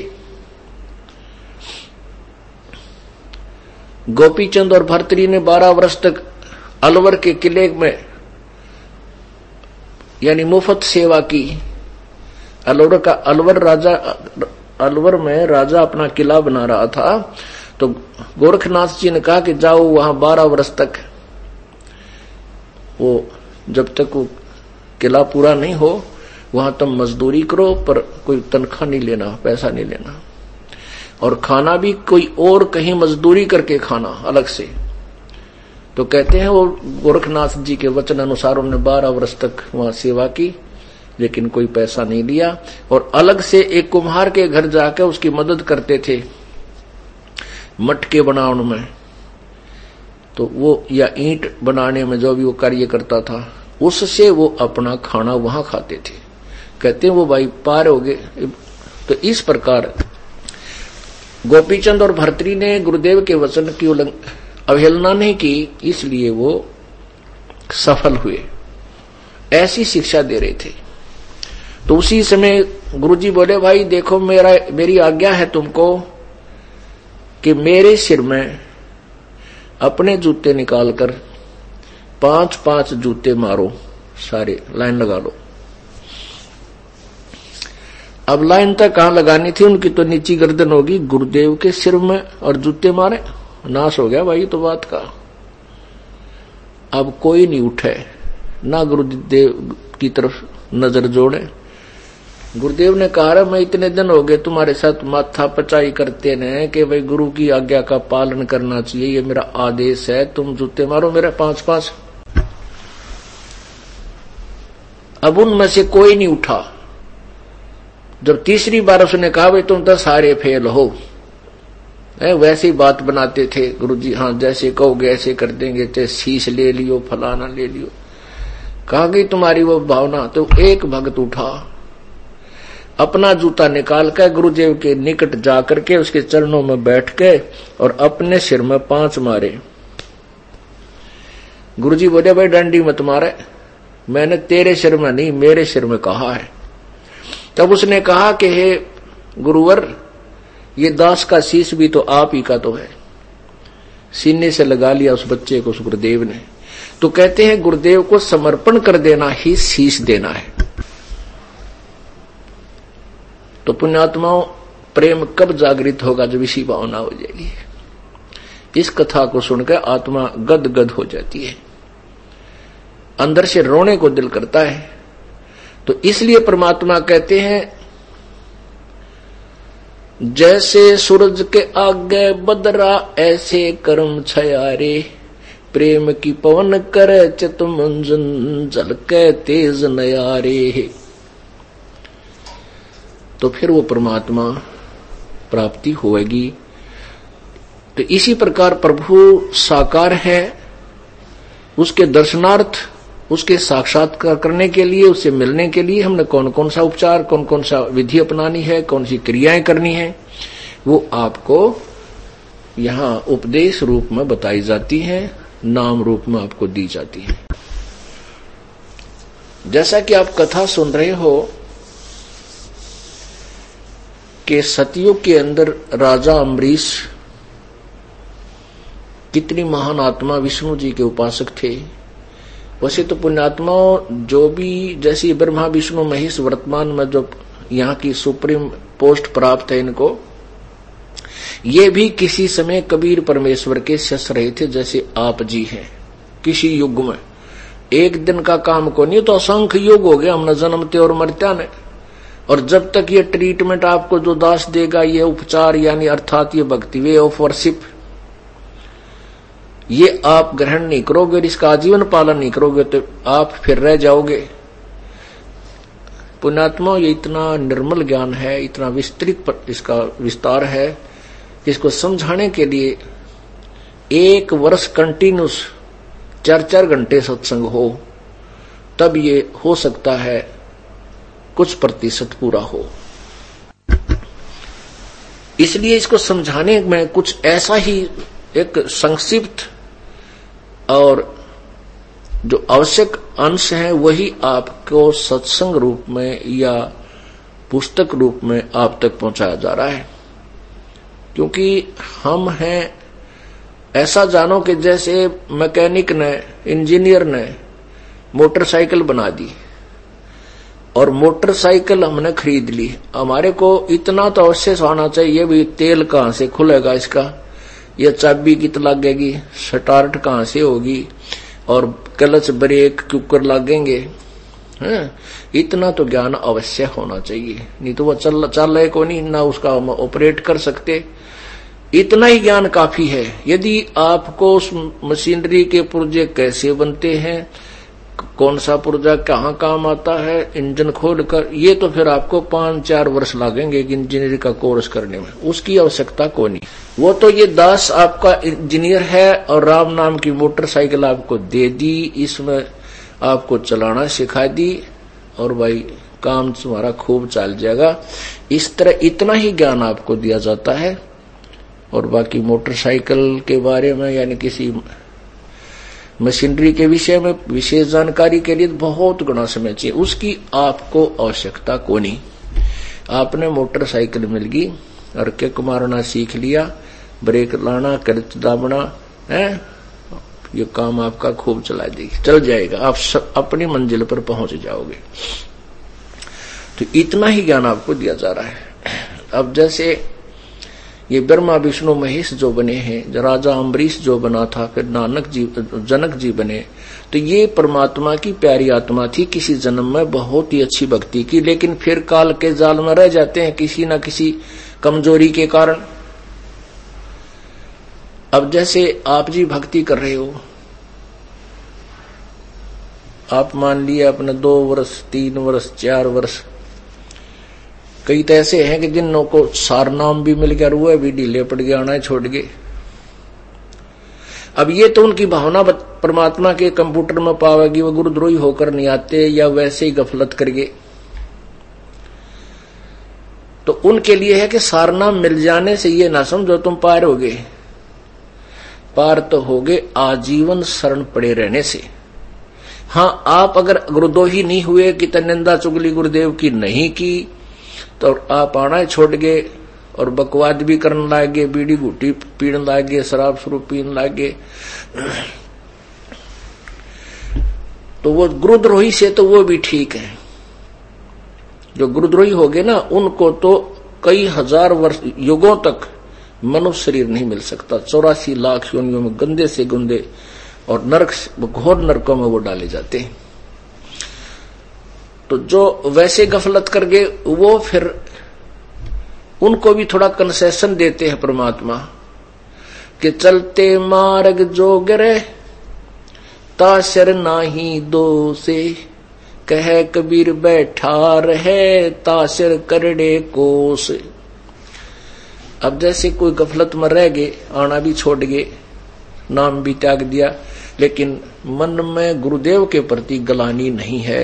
गोपीचंद और भर्तरी ने बारह वर्ष तक अलवर के किले में यानी मुफ्त सेवा की। अलवर का अलवर राजा अलवर में राजा अपना किला बना रहा था, तो गोरखनाथ जी ने कहा कि जाओ वहां बारह वर्ष तक, वो जब तक वो किला पूरा नहीं हो वहां तुम मजदूरी करो, पर कोई तनख्वाह नहीं लेना, पैसा नहीं लेना, और खाना भी कोई और कहीं मजदूरी करके खाना अलग से। तो कहते हैं वो गोरखनाथ जी के वचन अनुसार उन्होंने बारह वर्ष तक वहां सेवा की, लेकिन कोई पैसा नहीं लिया। और अलग से एक कुम्हार के घर जाकर उसकी मदद करते थे मटके बनाने में, तो वो या ईंट बनाने में जो भी वो कार्य करता था उससे वो अपना खाना वहां खाते थे। कहते हैं वो भाई पार हो गए। तो इस प्रकार गोपीचंद और भर्तरी ने गुरुदेव के वचन की अवहेलना नहीं की, इसलिए वो सफल हुए। ऐसी शिक्षा दे रहे थे। तो उसी समय गुरुजी बोले, भाई देखो मेरा मेरी आज्ञा है तुमको कि मेरे सिर में अपने जूते निकालकर पांच पांच जूते मारो, सारे लाइन लगा लो। अब लाइन तक कहां लगानी थी, उनकी तो नीची गर्दन होगी, गुरुदेव के सिर में और जूते मारे, नाश हो गया भाई तो बात का। अब कोई नहीं उठे, ना गुरुदेव की तरफ नजर जोड़े। गुरुदेव ने कहा, मैं इतने दिन हो गए तुम्हारे साथ माथा पचाई करते न कि भाई गुरु की आज्ञा का पालन करना चाहिए, ये मेरा आदेश है, तुम जूते मारो मेरे पांच पांच। अब उनमें से कोई नहीं उठा। जब तीसरी बार उसने कहा, भाई तुम तो सारे फेल हो, वैसे ही बात बनाते थे गुरुजी, हाँ जैसे कहोगे ऐसे कर देंगे, चाहे शीश ले लियो फलाना ले लियो। कहा गई तुम्हारी वो भावना। तो एक भक्त उठा, अपना जूता निकाल कर गुरुदेव के निकट जाकर के उसके चरणों में बैठ के और अपने सिर में पांच मारे। गुरुजी बोले, भाई डंडी मत मारे, मैंने तेरे सिर में नहीं मेरे सिर में कहा है। तब उसने कहा कि हे गुरुवर, ये दास का शीश भी तो आप ही का तो है। सीने से लगा लिया उस बच्चे को उस गुरुदेव ने। तो कहते हैं गुरुदेव को समर्पण कर देना ही शीश देना है। तो पुण्यात्माओं, प्रेम कब जागृत होगा? जब इसी भावना हो जाएगी। इस कथा को सुनकर आत्मा गद गद हो जाती है, अंदर से रोने को दिल करता है। तो इसलिए परमात्मा कहते हैं, जैसे सूरज के आगे बदरा ऐसे कर्म छयारे, प्रेम की पवन करे चित मंजन झलके तेज नयारे। तो फिर वो परमात्मा प्राप्ति होगी। तो इसी प्रकार प्रभु साकार है, उसके दर्शनार्थ, उसके साक्षात्कार करने के लिए, उससे मिलने के लिए हमने कौन कौन सा उपचार, कौन कौन सा विधि अपनानी है, कौन सी क्रियाएं करनी है, वो आपको यहाँ उपदेश रूप में बताई जाती है, नाम रूप में आपको दी जाती है। जैसा कि आप कथा सुन रहे हो कि सतयुग के अंदर राजा अम्बरीश कितनी महान आत्मा विष्णु जी के उपासक थे। वैसे तो पुण्यात्माओं, जो भी जैसी ब्रह्मा विष्णु महेश वर्तमान में जो यहाँ की सुप्रीम पोस्ट प्राप्त है इनको, ये भी किसी समय कबीर परमेश्वर के शिष्य रहे थे, जैसे आप जी हैं। किसी युग में एक दिन का काम को नहीं, तो असंख्य युग हो गया हमने जन्मते और मरत्या ने। और जब तक ये ट्रीटमेंट आपको जो दास देगा, ये उपचार यानी अर्थात ये भक्ति वे ऑफ वर्शिप, ये आप ग्रहण नहीं करोगे, इसका आजीवन पालन नहीं करोगे, तो आप फिर रह जाओगे। पुण्यात्मा, ये इतना निर्मल ज्ञान है, इतना विस्तृत इसका विस्तार है, इसको समझाने के लिए एक वर्ष कंटिन्यूस चार चार घंटे सत्संग हो, तब ये हो सकता है कुछ प्रतिशत पूरा हो। इसलिए इसको समझाने में कुछ ऐसा ही एक संक्षिप्त और जो आवश्यक अंश है वही आपको सत्संग रूप में या पुस्तक रूप में आप तक पहुंचाया जा रहा है। क्योंकि हम हैं, ऐसा जानो कि जैसे मैकेनिक ने, इंजीनियर ने मोटरसाइकिल बना दी और मोटरसाइकिल हमने खरीद ली, हमारे को इतना तो अवश्य आना चाहिए भी तेल कहां से खुलेगा इसका, ये चाबी कित लगेगी, स्टार्ट कहां से होगी, और क्लच ब्रेक कुकर लगेंगे, हैं? इतना तो ज्ञान अवश्य होना चाहिए, नहीं तो वो चल चल रहे को नहीं, ना उसका हम ऑपरेट कर सकते। इतना ही ज्ञान काफी है। यदि आपको उस मशीनरी के पुर्जे कैसे बनते हैं, कौन सा पुर्जा कहाँ काम आता है, इंजन खोलकर, ये तो फिर आपको पांच चार वर्ष लगेंगे इंजीनियरिंग का कोर्स करने में, उसकी आवश्यकता को नहीं। वो तो ये दास आपका इंजीनियर है और राम नाम की मोटरसाइकिल आपको दे दी, इसमें आपको चलाना सिखा दी और भाई काम तुम्हारा खूब चल जाएगा। इस तरह इतना ही ज्ञान आपको दिया जाता है। और बाकी मोटरसाइकिल के बारे में यानी किसी मशीनरी के विषय में विशेष जानकारी के लिए बहुत गुना समय चाहिए, उसकी आपको आवश्यकता को नहीं। आपने मोटरसाइकिल मिल गई और किक मारना सीख लिया, ब्रेक लाना, क्लच दाबना है, ये काम आपका खूब चला देगी, चल जाएगा, आप अपनी मंजिल पर पहुंच जाओगे। तो इतना ही ज्ञान आपको दिया जा रहा है। अब जैसे ये ब्रह्मा विष्णु महेश जो बने हैं, राजा अम्बरीश जो बना था, फिर नानक जी जनक जी बने, तो ये परमात्मा की प्यारी आत्मा थी, किसी जन्म में बहुत ही अच्छी भक्ति की, लेकिन फिर काल के जाल में रह जाते हैं किसी न किसी कमजोरी के कारण। अब जैसे आप जी भक्ति कर रहे हो, आप मान लिए अपने दो वर्ष तीन वर्ष चार वर्ष, कई तो ऐसे हैं कि जिनों को सार नाम भी मिल गया, रुआ भी ढीले पड़ गया, आना छोड़ गए। अब ये तो उनकी भावना परमात्मा के कंप्यूटर में पावेगी, वो गुरुद्रोही होकर नहीं आते या वैसे ही गफलत कर गए। तो उनके लिए है कि सार नाम मिल जाने से ये ना समझो तुम पार हो गए, पार तो हो गए आजीवन शरण पड़े रहने से। हाँ, आप अगर गुरुद्रोही नहीं हुए कि निंदा चुगली गुरुदेव की नहीं की तो आप आना छोड़ गए और बकवाद भी करने लागे, बीड़ी घूटी पीने लागे, शराब शुरू पीने लागे, तो वो गुरुद्रोही से तो वो भी ठीक है। जो गुरुद्रोही हो गए ना, उनको तो कई हजार वर्ष युगों तक मनुष्य शरीर नहीं मिल सकता। चौरासी लाख योनियों में गंदे से गंदे और नरक, घोर नरकों में वो डाले जाते हैं। तो जो वैसे गफलत कर गए वो फिर उनको भी थोड़ा कंसेशन देते हैं परमात्मा कि चलते मार्ग जो गिरे ताशर नाही दो से, कह कबीर बैठा रहे ताशर करड़े कोस। अब जैसे कोई गफलत में रह गए, आना भी छोड़ गए, नाम भी त्याग दिया, लेकिन मन में गुरुदेव के प्रति गलानी नहीं है,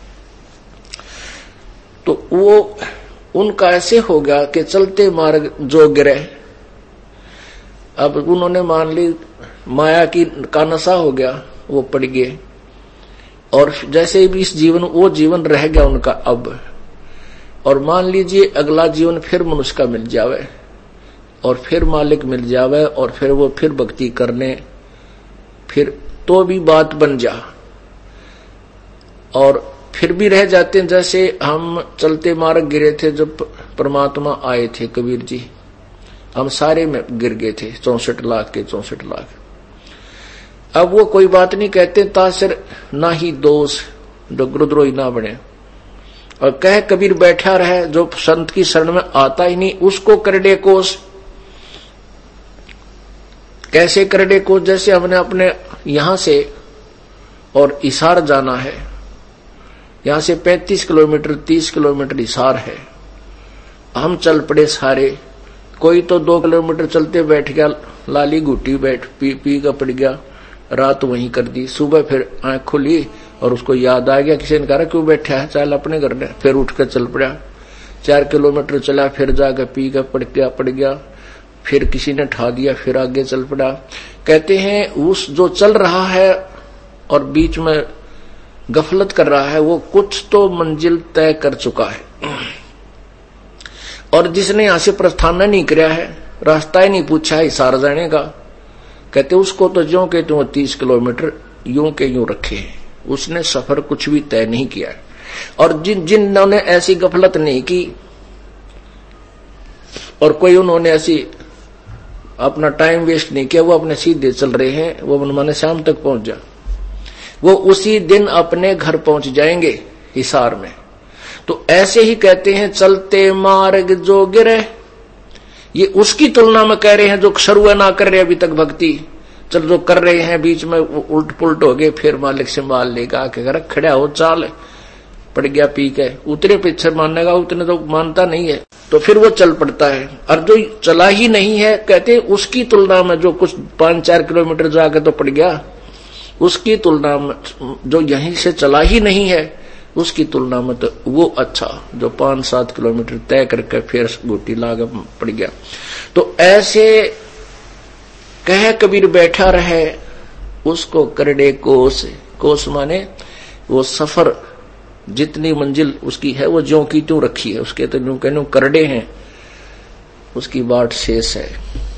तो वो उनका ऐसे होगा कि चलते मार्ग जो गिरे। अब उन्होंने मान ली माया की का नशा हो गया, वो पड़ गए, और जैसे भी इस जीवन वो जीवन रह गया उनका अब, और मान लीजिए अगला जीवन फिर मनुष्य का मिल जावे और फिर मालिक मिल जावे और फिर वो फिर भक्ति करने, फिर तो भी बात बन जा, और फिर भी रह जाते हैं। जैसे हम चलते मार्ग गिरे थे, जब परमात्मा आए थे कबीर जी, हम सारे में गिर गए थे, चौसठ लाख के चौसठ लाख। अब वो कोई बात नहीं कहते, तासर ना ही दोष, जो गुरुद्रोही ना बने, और कह कबीर बैठा रहे, जो संत की शरण में आता ही नहीं उसको करड़े कोस। कैसे करड़े कोस? जैसे हमने अपने यहां से और हिसार जाना है, यहां से पैंतीस किलोमीटर तीस किलोमीटर हिसार है, हम चल पड़े सारे, कोई तो दो किलोमीटर चलते बैठ गया, लाली घुटी बैठ पी पी का पड़ गया, रात वहीं कर दी, सुबह फिर आंख खुली और उसको याद आ गया, किसी ने कहा क्यों बैठा है, चल अपने घर में, फिर उठ कर चल पड़ा, चार किलोमीटर चला, फिर जाकर पी का पड़ गया पड़ गया फिर किसी ने ठा दिया, फिर आगे चल पड़ा। कहते हैं उस जो चल रहा है और बीच में गफलत कर रहा है, वो कुछ तो मंजिल तय कर चुका है, और जिसने यहां से प्रस्थान नहीं किया है, रास्ता ही नहीं पूछा है हिसार जाने का, कहते उसको तो ज्यों के त्यों तीस किलोमीटर यूं के यूं रखे हैं, उसने सफर कुछ भी तय नहीं किया है। और जिन जिन्होंने ऐसी गफलत नहीं की और कोई उन्होंने ऐसी अपना टाइम वेस्ट नहीं किया, वो अपने सीधे चल रहे हैं, वो मनमाने शाम तक पहुंच जा, वो उसी दिन अपने घर पहुंच जाएंगे हिसार में। तो ऐसे ही कहते हैं चलते मार्ग जो गिरे, ये उसकी तुलना में कह रहे हैं जो शुरू ना कर रहे अभी तक भक्ति, चल जो कर रहे हैं बीच में उल्ट पुलट हो गए, फिर मालिक संभाल लेगा, आके खड़ा हो चाल पड़ गया पी के, उतरे पीछे मानेगा, उतने तो मानता नहीं है, तो फिर वो चल पड़ता है। और जो चला ही नहीं है, कहते उसकी तुलना में जो कुछ पांच चार किलोमीटर जाकर तो पड़ गया, उसकी तुलना में जो यहीं से चला ही नहीं है, उसकी तुलना में तो वो अच्छा जो पांच सात किलोमीटर तय करके फिर गोटी लाग पड़ गया। तो ऐसे कह कबीर बैठा रहे, उसको करड़े कोस, कोस माने वो सफर, जितनी मंजिल उसकी है वो ज्यों की त्यों रखी है, उसके तो यूं कहने करड़े हैं, उसकी बाट शेष है।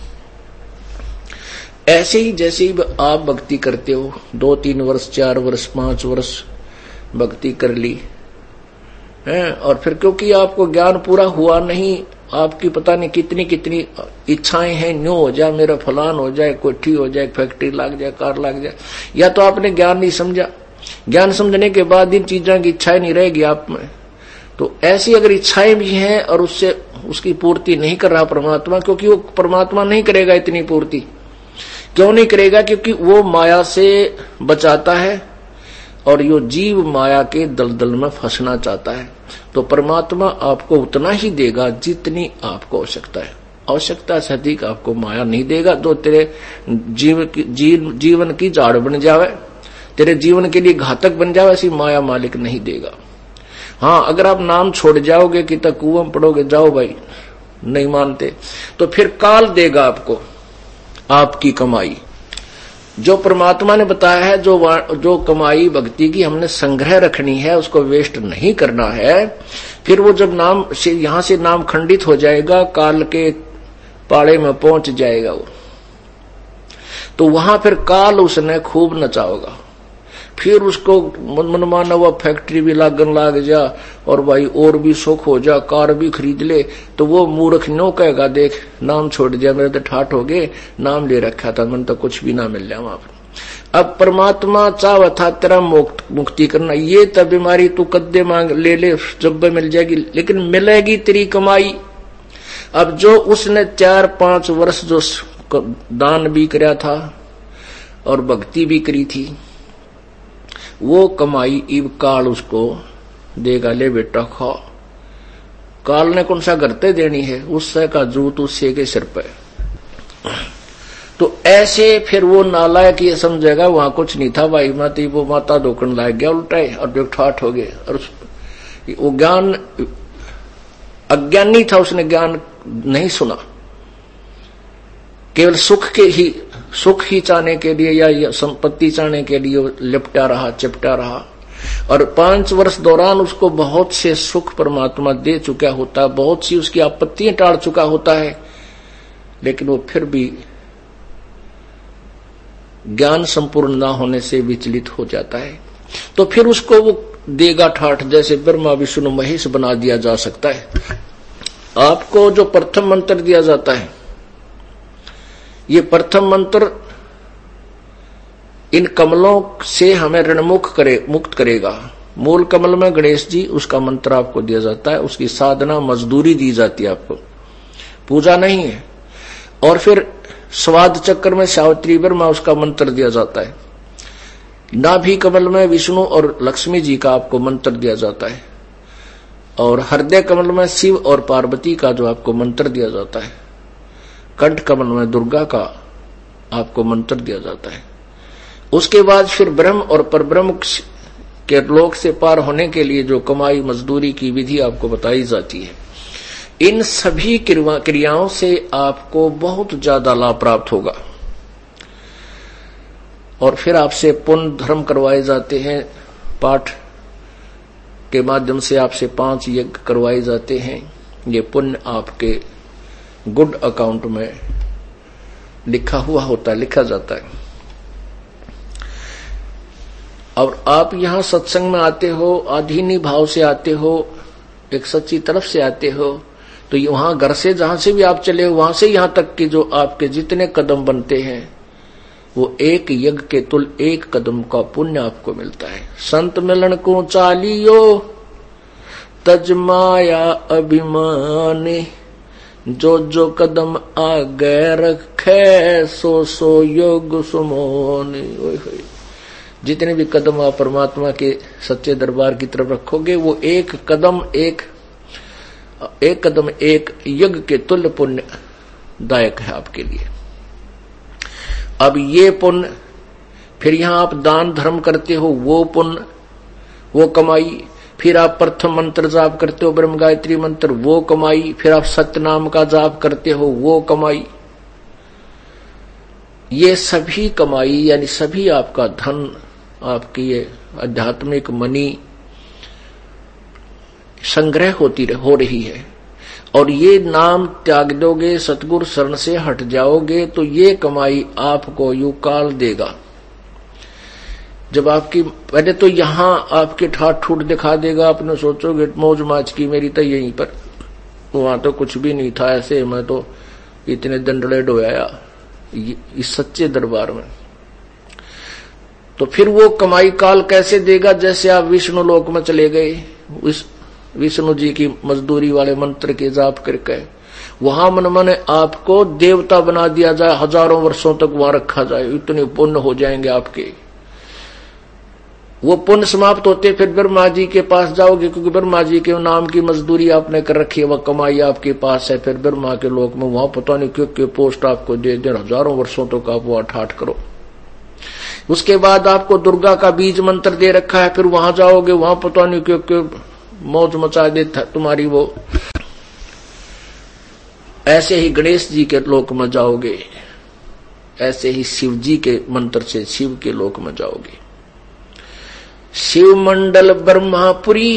ऐसे ही जैसे ही आप भक्ति करते हो, दो तीन वर्ष चार वर्ष पांच वर्ष भक्ति कर ली है, और फिर क्योंकि आपको ज्ञान पूरा हुआ नहीं, आपकी पता नहीं कितनी कितनी इच्छाएं हैं, न्यू हो जाए, मेरा फलान हो जाए, कोठी हो जाए, फैक्ट्री लग जाए, कार लग जाए, या तो आपने ज्ञान नहीं समझा, ज्ञान समझने के बाद इन चीजों की इच्छाएं नहीं रहेगी आप में। तो ऐसी अगर इच्छाएं भी हैं और उससे उसकी पूर्ति नहीं कर रहा परमात्मा, क्योंकि वो परमात्मा नहीं करेगा इतनी पूर्ति। क्यों नहीं करेगा? क्योंकि वो माया से बचाता है और यो जीव माया के दलदल में फंसना चाहता है। तो परमात्मा आपको उतना ही देगा जितनी आपको आवश्यकता है, आवश्यकता से अधिक आपको माया नहीं देगा, जो तेरे जीव की, जीव, जीवन की झाड़ बन जावे, तेरे जीवन के लिए घातक बन जावे, ऐसी माया मालिक नहीं देगा। हाँ, अगर आप नाम छोड़ जाओगे कि तक कुआं पड़ोगे, जाओ भाई, नहीं मानते, तो फिर काल देगा आपको आपकी कमाई। जो परमात्मा ने बताया है, जो जो कमाई भक्ति की हमने संग्रह रखनी है, उसको वेस्ट नहीं करना है। फिर वो जब नाम से यहां से नाम खंडित हो जाएगा, काल के पाड़े में पहुंच जाएगा वो, तो वहां फिर काल उसने खूब नचाओगा। फिर उसको मनमाना हुआ फैक्ट्री भी लागन लाग जा और भाई और भी सुख हो जा, कार भी खरीद ले, तो वो मूर्ख नो कहेगा देख नाम छोड़ दिया, मेरे तो ठाठ हो गए, नाम ले रखा था, मन तो कुछ भी ना मिल रहा वहां पर। अब परमात्मा चाह था तेरा मुक्ति करना, ये तब बीमारी तू कद्दे मांग ले ले, जब मिल जाएगी, लेकिन मिलेगी तेरी कमाई। अब जो उसने चार पांच वर्ष जो दान भी कराया था और भक्ति भी करी थी, वो कमाई इब काल उसको देगा, ले बेटा खा। काल ने कौन सा करते देनी है, उससे का जूत उससे के सिर पे। तो ऐसे फिर वो नालायक ये समझेगा वहां कुछ नहीं था भाई, माती वो माता धोकन लाग गया उल्टाए और जो ठाठ हो गए। और वो ज्ञान अज्ञानी था, उसने ज्ञान नहीं सुना, केवल सुख के ही सुख ही चाहने के लिए या संपत्ति चाहने के लिए लिपटा रहा, चिपटा रहा। और पांच वर्ष दौरान उसको बहुत से सुख परमात्मा दे चुका होता है, बहुत सी उसकी आपत्तियां टाल चुका होता है, लेकिन वो फिर भी ज्ञान संपूर्ण ना होने से विचलित हो जाता है। तो फिर उसको वो देगा ठाठ, जैसे ब्रह्मा विष्णु महेश बना दिया जा सकता है। आपको जो प्रथम मंत्र दिया जाता है, ये प्रथम मंत्र इन कमलों से हमें ऋणमुक्त करे मुक्त करेगा। मूल कमल में गणेश जी, उसका मंत्र आपको दिया जाता है, उसकी साधना मजदूरी दी जाती है, आपको पूजा नहीं है। और फिर स्वाद चक्र में सावित्री ब्रह्मा, उसका मंत्र दिया जाता है। नाभि कमल में विष्णु और लक्ष्मी जी का आपको मंत्र दिया जाता है। और हृदय कमल में शिव और पार्वती का जो आपको मंत्र दिया जाता है। कंठ कमल में दुर्गा का आपको मंत्र दिया जाता है। उसके बाद फिर ब्रह्म और परब्रह्म के लोक से पार होने के लिए जो कमाई मजदूरी की विधि आपको बताई जाती है। इन सभी क्रियाओं से आपको बहुत ज्यादा लाभ प्राप्त होगा। और फिर आपसे पुण्य धर्म करवाए जाते हैं, पाठ के माध्यम से आपसे पांच यज्ञ करवाए जाते हैं। ये पुण्य आपके गुड अकाउंट में लिखा हुआ होता है, लिखा जाता है। और आप यहां सत्संग में आते हो, अधीनी भाव से आते हो, एक सच्ची तरफ से आते हो, तो वहां घर से जहां से भी आप चले हो, वहां से यहां तक कि जो आपके जितने कदम बनते हैं, वो एक यज्ञ के तुल एक कदम का पुण्य आपको मिलता है। संत मिलन को चालियो तज माया अभिमानी, जो जो कदम आगे रखे सो सो योग सुमोनी। जितने भी कदम आप परमात्मा के सच्चे दरबार की तरफ रखोगे, वो एक कदम एक एक कदम एक यज्ञ के तुल्य पुण्य दायक है आपके लिए। अब ये पुण्य, फिर यहां आप दान धर्म करते हो, वो पुण्य, वो कमाई, फिर आप प्रथम मंत्र जाप करते हो, ब्रह्म गायत्री मंत्र, वो कमाई, फिर आप सत्यनाम का जाप करते हो, वो कमाई। ये सभी कमाई यानी सभी आपका धन, आपकी ये आध्यात्मिक मनी संग्रह होती हो रही है। और ये नाम त्याग दोगे, सतगुरु शरण से हट जाओगे, तो ये कमाई आपको यू काल देगा। जब आपकी पहले तो यहां आपके ठाठ ठूठ दिखा देगा, आपने सोचोगे मौज माच की मेरी तो यहीं पर, वहां तो कुछ भी नहीं था, ऐसे मैं तो इतने दंडले डोया इस सच्चे दरबार में। तो फिर वो कमाई काल कैसे देगा? जैसे आप विष्णु लोक में चले गए, विष्णु जी की मजदूरी वाले मंत्र के जाप करके वहां मन मन आपको देवता बना दिया जाए, हजारों वर्षों तक वहां रखा जाए, इतने पुण्य हो जाएंगे आपके। वो पुण्य समाप्त होते फिर ब्रह्मा जी के पास जाओगे, क्योंकि ब्रह्मा जी के नाम की मजदूरी आपने कर रखी है, वह कमाई आपके पास है। फिर ब्रह्मा के लोक में वहां पता नहीं क्यों क्यों पोस्ट आपको दे दे, हजारों वर्षों तक आप वहां ठाठ करो। उसके बाद आपको दुर्गा का बीज मंत्र दे रखा है, फिर वहां जाओगे, वहां पता नहीं क्यों क्यों मौज मचा दे तुम्हारी वो। ऐसे ही गणेश जी के लोक में जाओगे, ऐसे ही शिव जी के मंत्र से शिव के लोक में जाओगे। शिव मंडल ब्रह्मापुरी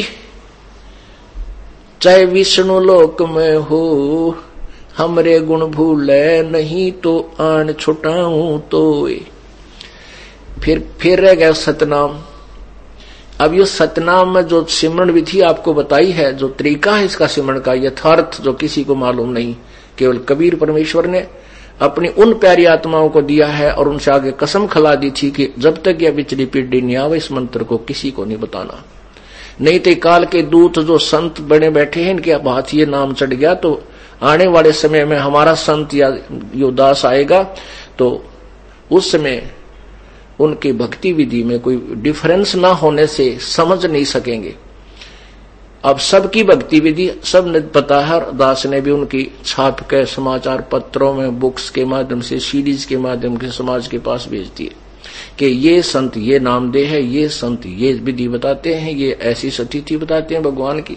चाहे विष्णु लोक में हो, हमरे गुण भूले नहीं तो आन छुटाऊं तो। फिर फिर रह गया सतनाम। अब ये सतनाम में जो सिमरण विधि आपको बताई है, जो तरीका है इसका सिमरण का यथार्थ जो किसी को मालूम नहीं, केवल कबीर परमेश्वर ने अपनी उन प्यारी आत्माओं को दिया है और उनसे आगे कसम खिला दी थी कि जब तक यह पिछली पीढ़ी नहीं आवे इस मंत्र को किसी को नहीं बताना। नहीं तो काल के दूत जो संत बने बैठे हैं इनके हाथ ये नाम चढ़ गया तो आने वाले समय में हमारा संत या यो दास आएगा तो उस समय उनकी भक्ति विधि में कोई डिफरेंस ना होने से समझ नहीं सकेंगे। अब सबकी भक्ति विधि सब ने पता है, दास ने भी उनकी छाप के समाचार पत्रों में बुक्स के माध्यम से सीरीज के माध्यम से समाज के पास भेज दिए कि ये संत ये नामदेह है, ये संत ये विधि बताते हैं, ये ऐसी सतिथि बताते हैं भगवान की।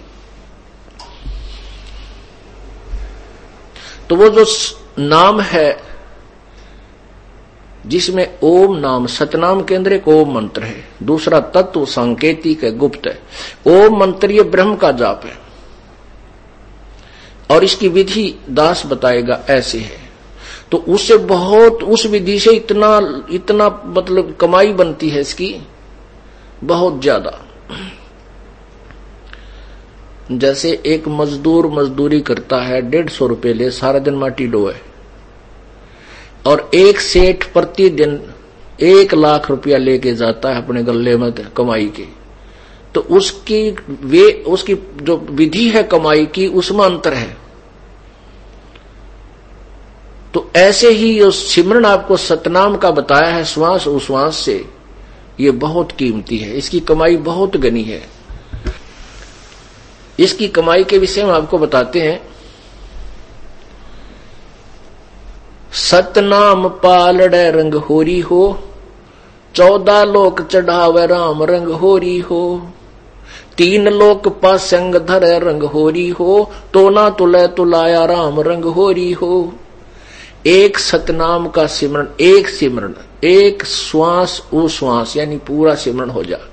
तो वो जो नाम है जिसमें ओम नाम, सतनाम के अंदर एक ओम मंत्र है, दूसरा तत्व सांकेतिक है, गुप्त है। ओम मंत्र ये ब्रह्म का जाप है और इसकी विधि दास बताएगा ऐसे है। तो उससे बहुत, उस विधि से इतना इतना मतलब कमाई बनती है इसकी बहुत ज्यादा। जैसे एक मजदूर मजदूरी करता है, डेढ़ सौ रुपये ले, सारा दिन माटी डोए, और एक सेठ प्रतिदिन एक लाख रुपया लेके जाता है अपने गल्ले में कमाई के, तो उसकी वे उसकी जो विधि है कमाई की उसमें अंतर है। तो ऐसे ही जो सिमरन आपको सतनाम का बताया है श्वास उश्वास से, ये बहुत कीमती है, इसकी कमाई बहुत गनी है। इसकी कमाई के विषय में आपको बताते हैं। सतनाम पालड़े रंग होरी हो, चौदह लोक चढ़ावे राम रंग होरी हो, तीन लोक पासंग धरे रंग होरी हो, तो ना तुले तुलाया राम रंग होरी हो। एक सतनाम का सिमरन, एक सिमरन, एक श्वास उश्वास यानी पूरा सिमरन हो जा,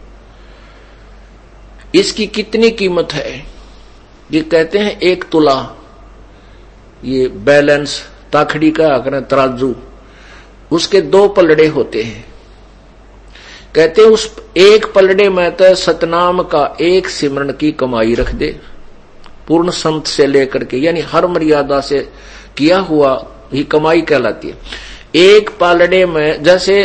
इसकी कितनी कीमत है? ये कहते हैं एक तुला, ये बैलेंस ताखड़ी का आकर तराजू, उसके दो पलड़े होते हैं। कहते हैं उस एक पलड़े में तो सतनाम का एक सिमरन की कमाई रख दे, पूर्ण संत से लेकर के, यानी हर मर्यादा से किया हुआ ही कमाई कहलाती है। एक पलड़े में, जैसे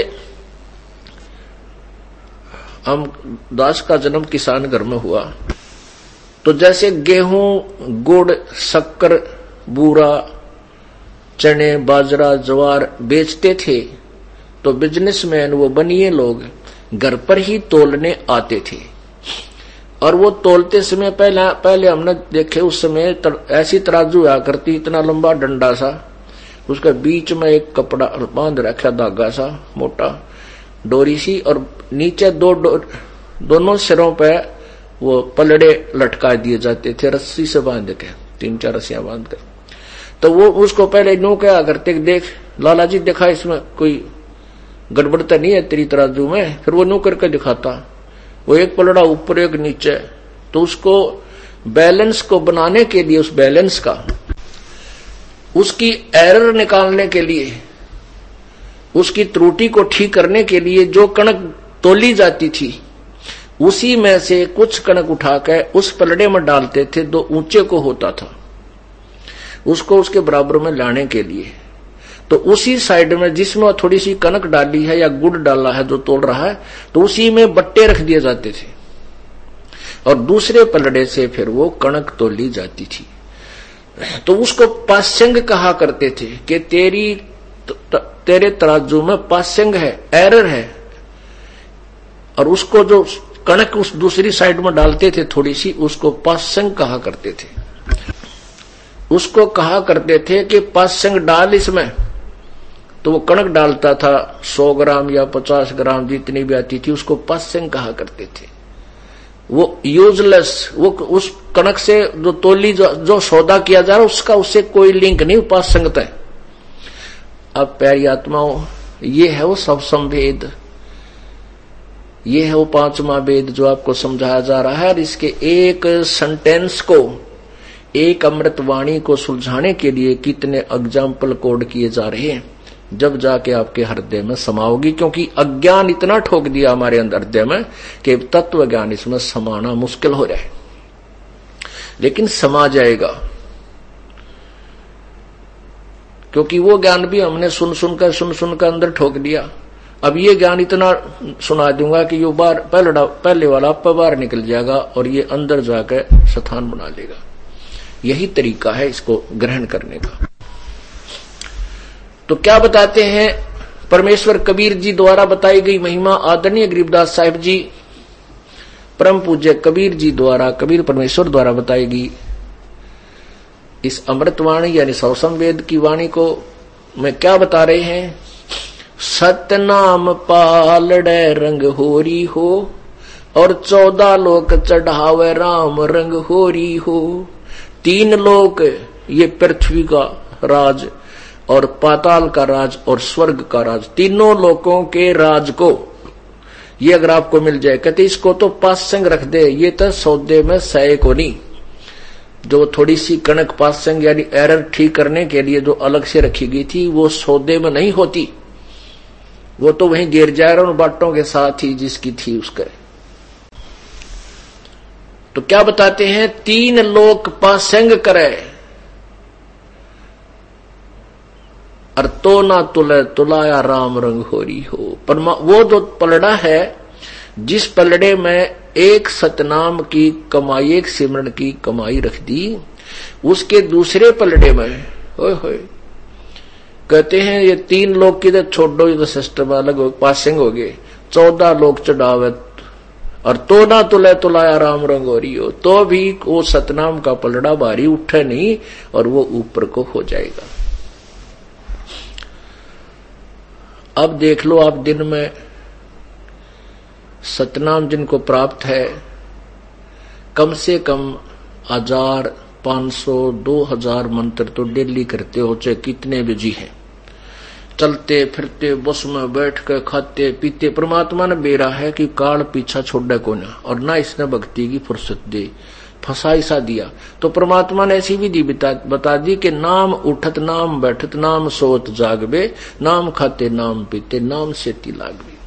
हम दास का जन्म किसान घर में हुआ, तो जैसे गेहूं गुड़ शक्कर बूरा चने बाजरा ज्वार बेचते थे, तो बिजनेसमैन वो बनिए लोग घर पर ही तोलने आते थे। और वो तोलते समय पहले पहले हमने देखे उस समय तर, ऐसी तराजू आ करती, इतना लंबा डंडा सा, उसके बीच में एक कपड़ा बांध रखा धागा सा मोटा डोरी सी, और नीचे दो डो, दोनों सिरों पे वो पलड़े लटका दिए जाते थे रस्सी से बांध के, तीन चार रस्सियां बांध कर। तो वो उसको पहले नो क्या करते, देख लाला जी देखा इसमें कोई गड़बड़ तो नहीं है तेरी तराजू में, फिर वो नो करके दिखाता, वो एक पलड़ा ऊपर एक नीचे। तो उसको बैलेंस को बनाने के लिए, उस बैलेंस का, उसकी एरर निकालने के लिए, उसकी त्रुटि को ठीक करने के लिए जो कणक तोली जाती थी, उसी में से कुछ कणक उठाकर उस पलड़े में डालते थे, दो ऊंचे को होता था, उसको उसके बराबर में लाने के लिए। तो उसी साइड में जिसमें थोड़ी सी कणक डाली है या गुड़ डाला है जो तोड़ रहा है, तो उसी में बट्टे रख दिए जाते थे, और दूसरे पलड़े से फिर वो कणक तोली जाती थी। तो उसको पास्यंग कहा करते थे कि तेरी तेरे तराजू में पास्यंग है, एरर है। और उसको जो कणक उस दूसरी साइड में डालते थे थोड़ी सी, उसको पास्यंग कहा करते थे। उसको कहा करते थे कि पास्यंग डाल इसमें, तो वो कणक डालता था सौ ग्राम या पचास ग्राम जितनी भी आती थी, उसको पास्यंग कहा करते थे। वो यूजलेस, वो उस कणक से जो तोली जो, जो सौदा किया जा रहा उसका उससे कोई लिंक नहीं, पास्यंगता है। अब प्यारी आत्माओं, ये है वो सब संवेद, ये है वो पांचवा वेद जो आपको समझाया जा रहा है। और इसके एक सेंटेंस को, एक अमृतवाणी को सुलझाने के लिए कितने एग्जाम्पल कोड किए जा रहे हैं, जब जाके आपके हृदय में समाओगी। क्योंकि अज्ञान इतना ठोक दिया हमारे अंदर हृदय में कि तत्व ज्ञान इसमें समाना मुश्किल हो रहा है, लेकिन समा जाएगा। क्योंकि वो ज्ञान भी हमने सुन सुनकर सुन सुनकर अंदर ठोक दिया। अब ये ज्ञान इतना सुना दूंगा कि यो बार पहले पहले वाला आप बाहर निकल जाएगा और ये अंदर जाकर स्थान बना लेगा। यही तरीका है इसको ग्रहण करने का। तो क्या बताते हैं परमेश्वर कबीर जी द्वारा बताई गई महिमा, आदरणीय गरीबदास साहिब जी परम पूज्य कबीर जी द्वारा, कबीर परमेश्वर द्वारा बताई गई इस अमृतवाणी यानी सौसम वेद की वाणी को मैं क्या बता रहे हैं। सतनाम पालड़े रंग होरी हो और चौदह लोक चढ़ावे राम रंग होरी हो। तीन लोक, ये पृथ्वी का राज और पाताल का राज और स्वर्ग का राज, तीनों लोकों के राज को ये अगर आपको मिल जाए, कहते इसको तो पासंग रख दे, ये तो सौदे में सय को नहीं। जो थोड़ी सी कणक पासंग यानी एरर ठीक करने के लिए जो अलग से रखी गई थी, वो सौदे में नहीं होती, वो तो वहीं गिर जाए और बाटों के साथ ही जिसकी थी उसके। तो क्या बताते हैं, तीन लोक पासंग करे और तो ना तुले तुलाया राम रंग होरी हो। परमा वो जो पलड़ा है, जिस पलड़े में एक सतनाम की कमाई, एक सिमरन की कमाई रख दी, उसके दूसरे पलड़े में होए होए कहते हैं ये तीन लोग की तो छोड़ो, ये तो सिस्टम अलग हो, पासिंग हो गए, चौदह लोग चढ़ावत और तो ना तुले तुलाया राम रंग होरी हो, तो भी वो सतनाम का पलड़ा भारी उठे नहीं और वो ऊपर को हो जाएगा। अब देख लो आप, दिन में सतनाम जिनको प्राप्त है, कम से कम हजार, पांच सौ, दो हजार मंत्र तो डेली करते हो, चाहे कितने बिजी हैं, चलते फिरते बस में बैठ के खाते पीते। परमात्मा ने बेरा है कि काल पीछा छोड़े को ना, और ना इसने भक्ति की फुर्सत दे, फंसा सा दिया। तो परमात्मा ने ऐसी विधि बता दी कि नाम उठत नाम बैठत नाम सोत जागबे, नाम खाते नाम पीते नाम से ती लागबे।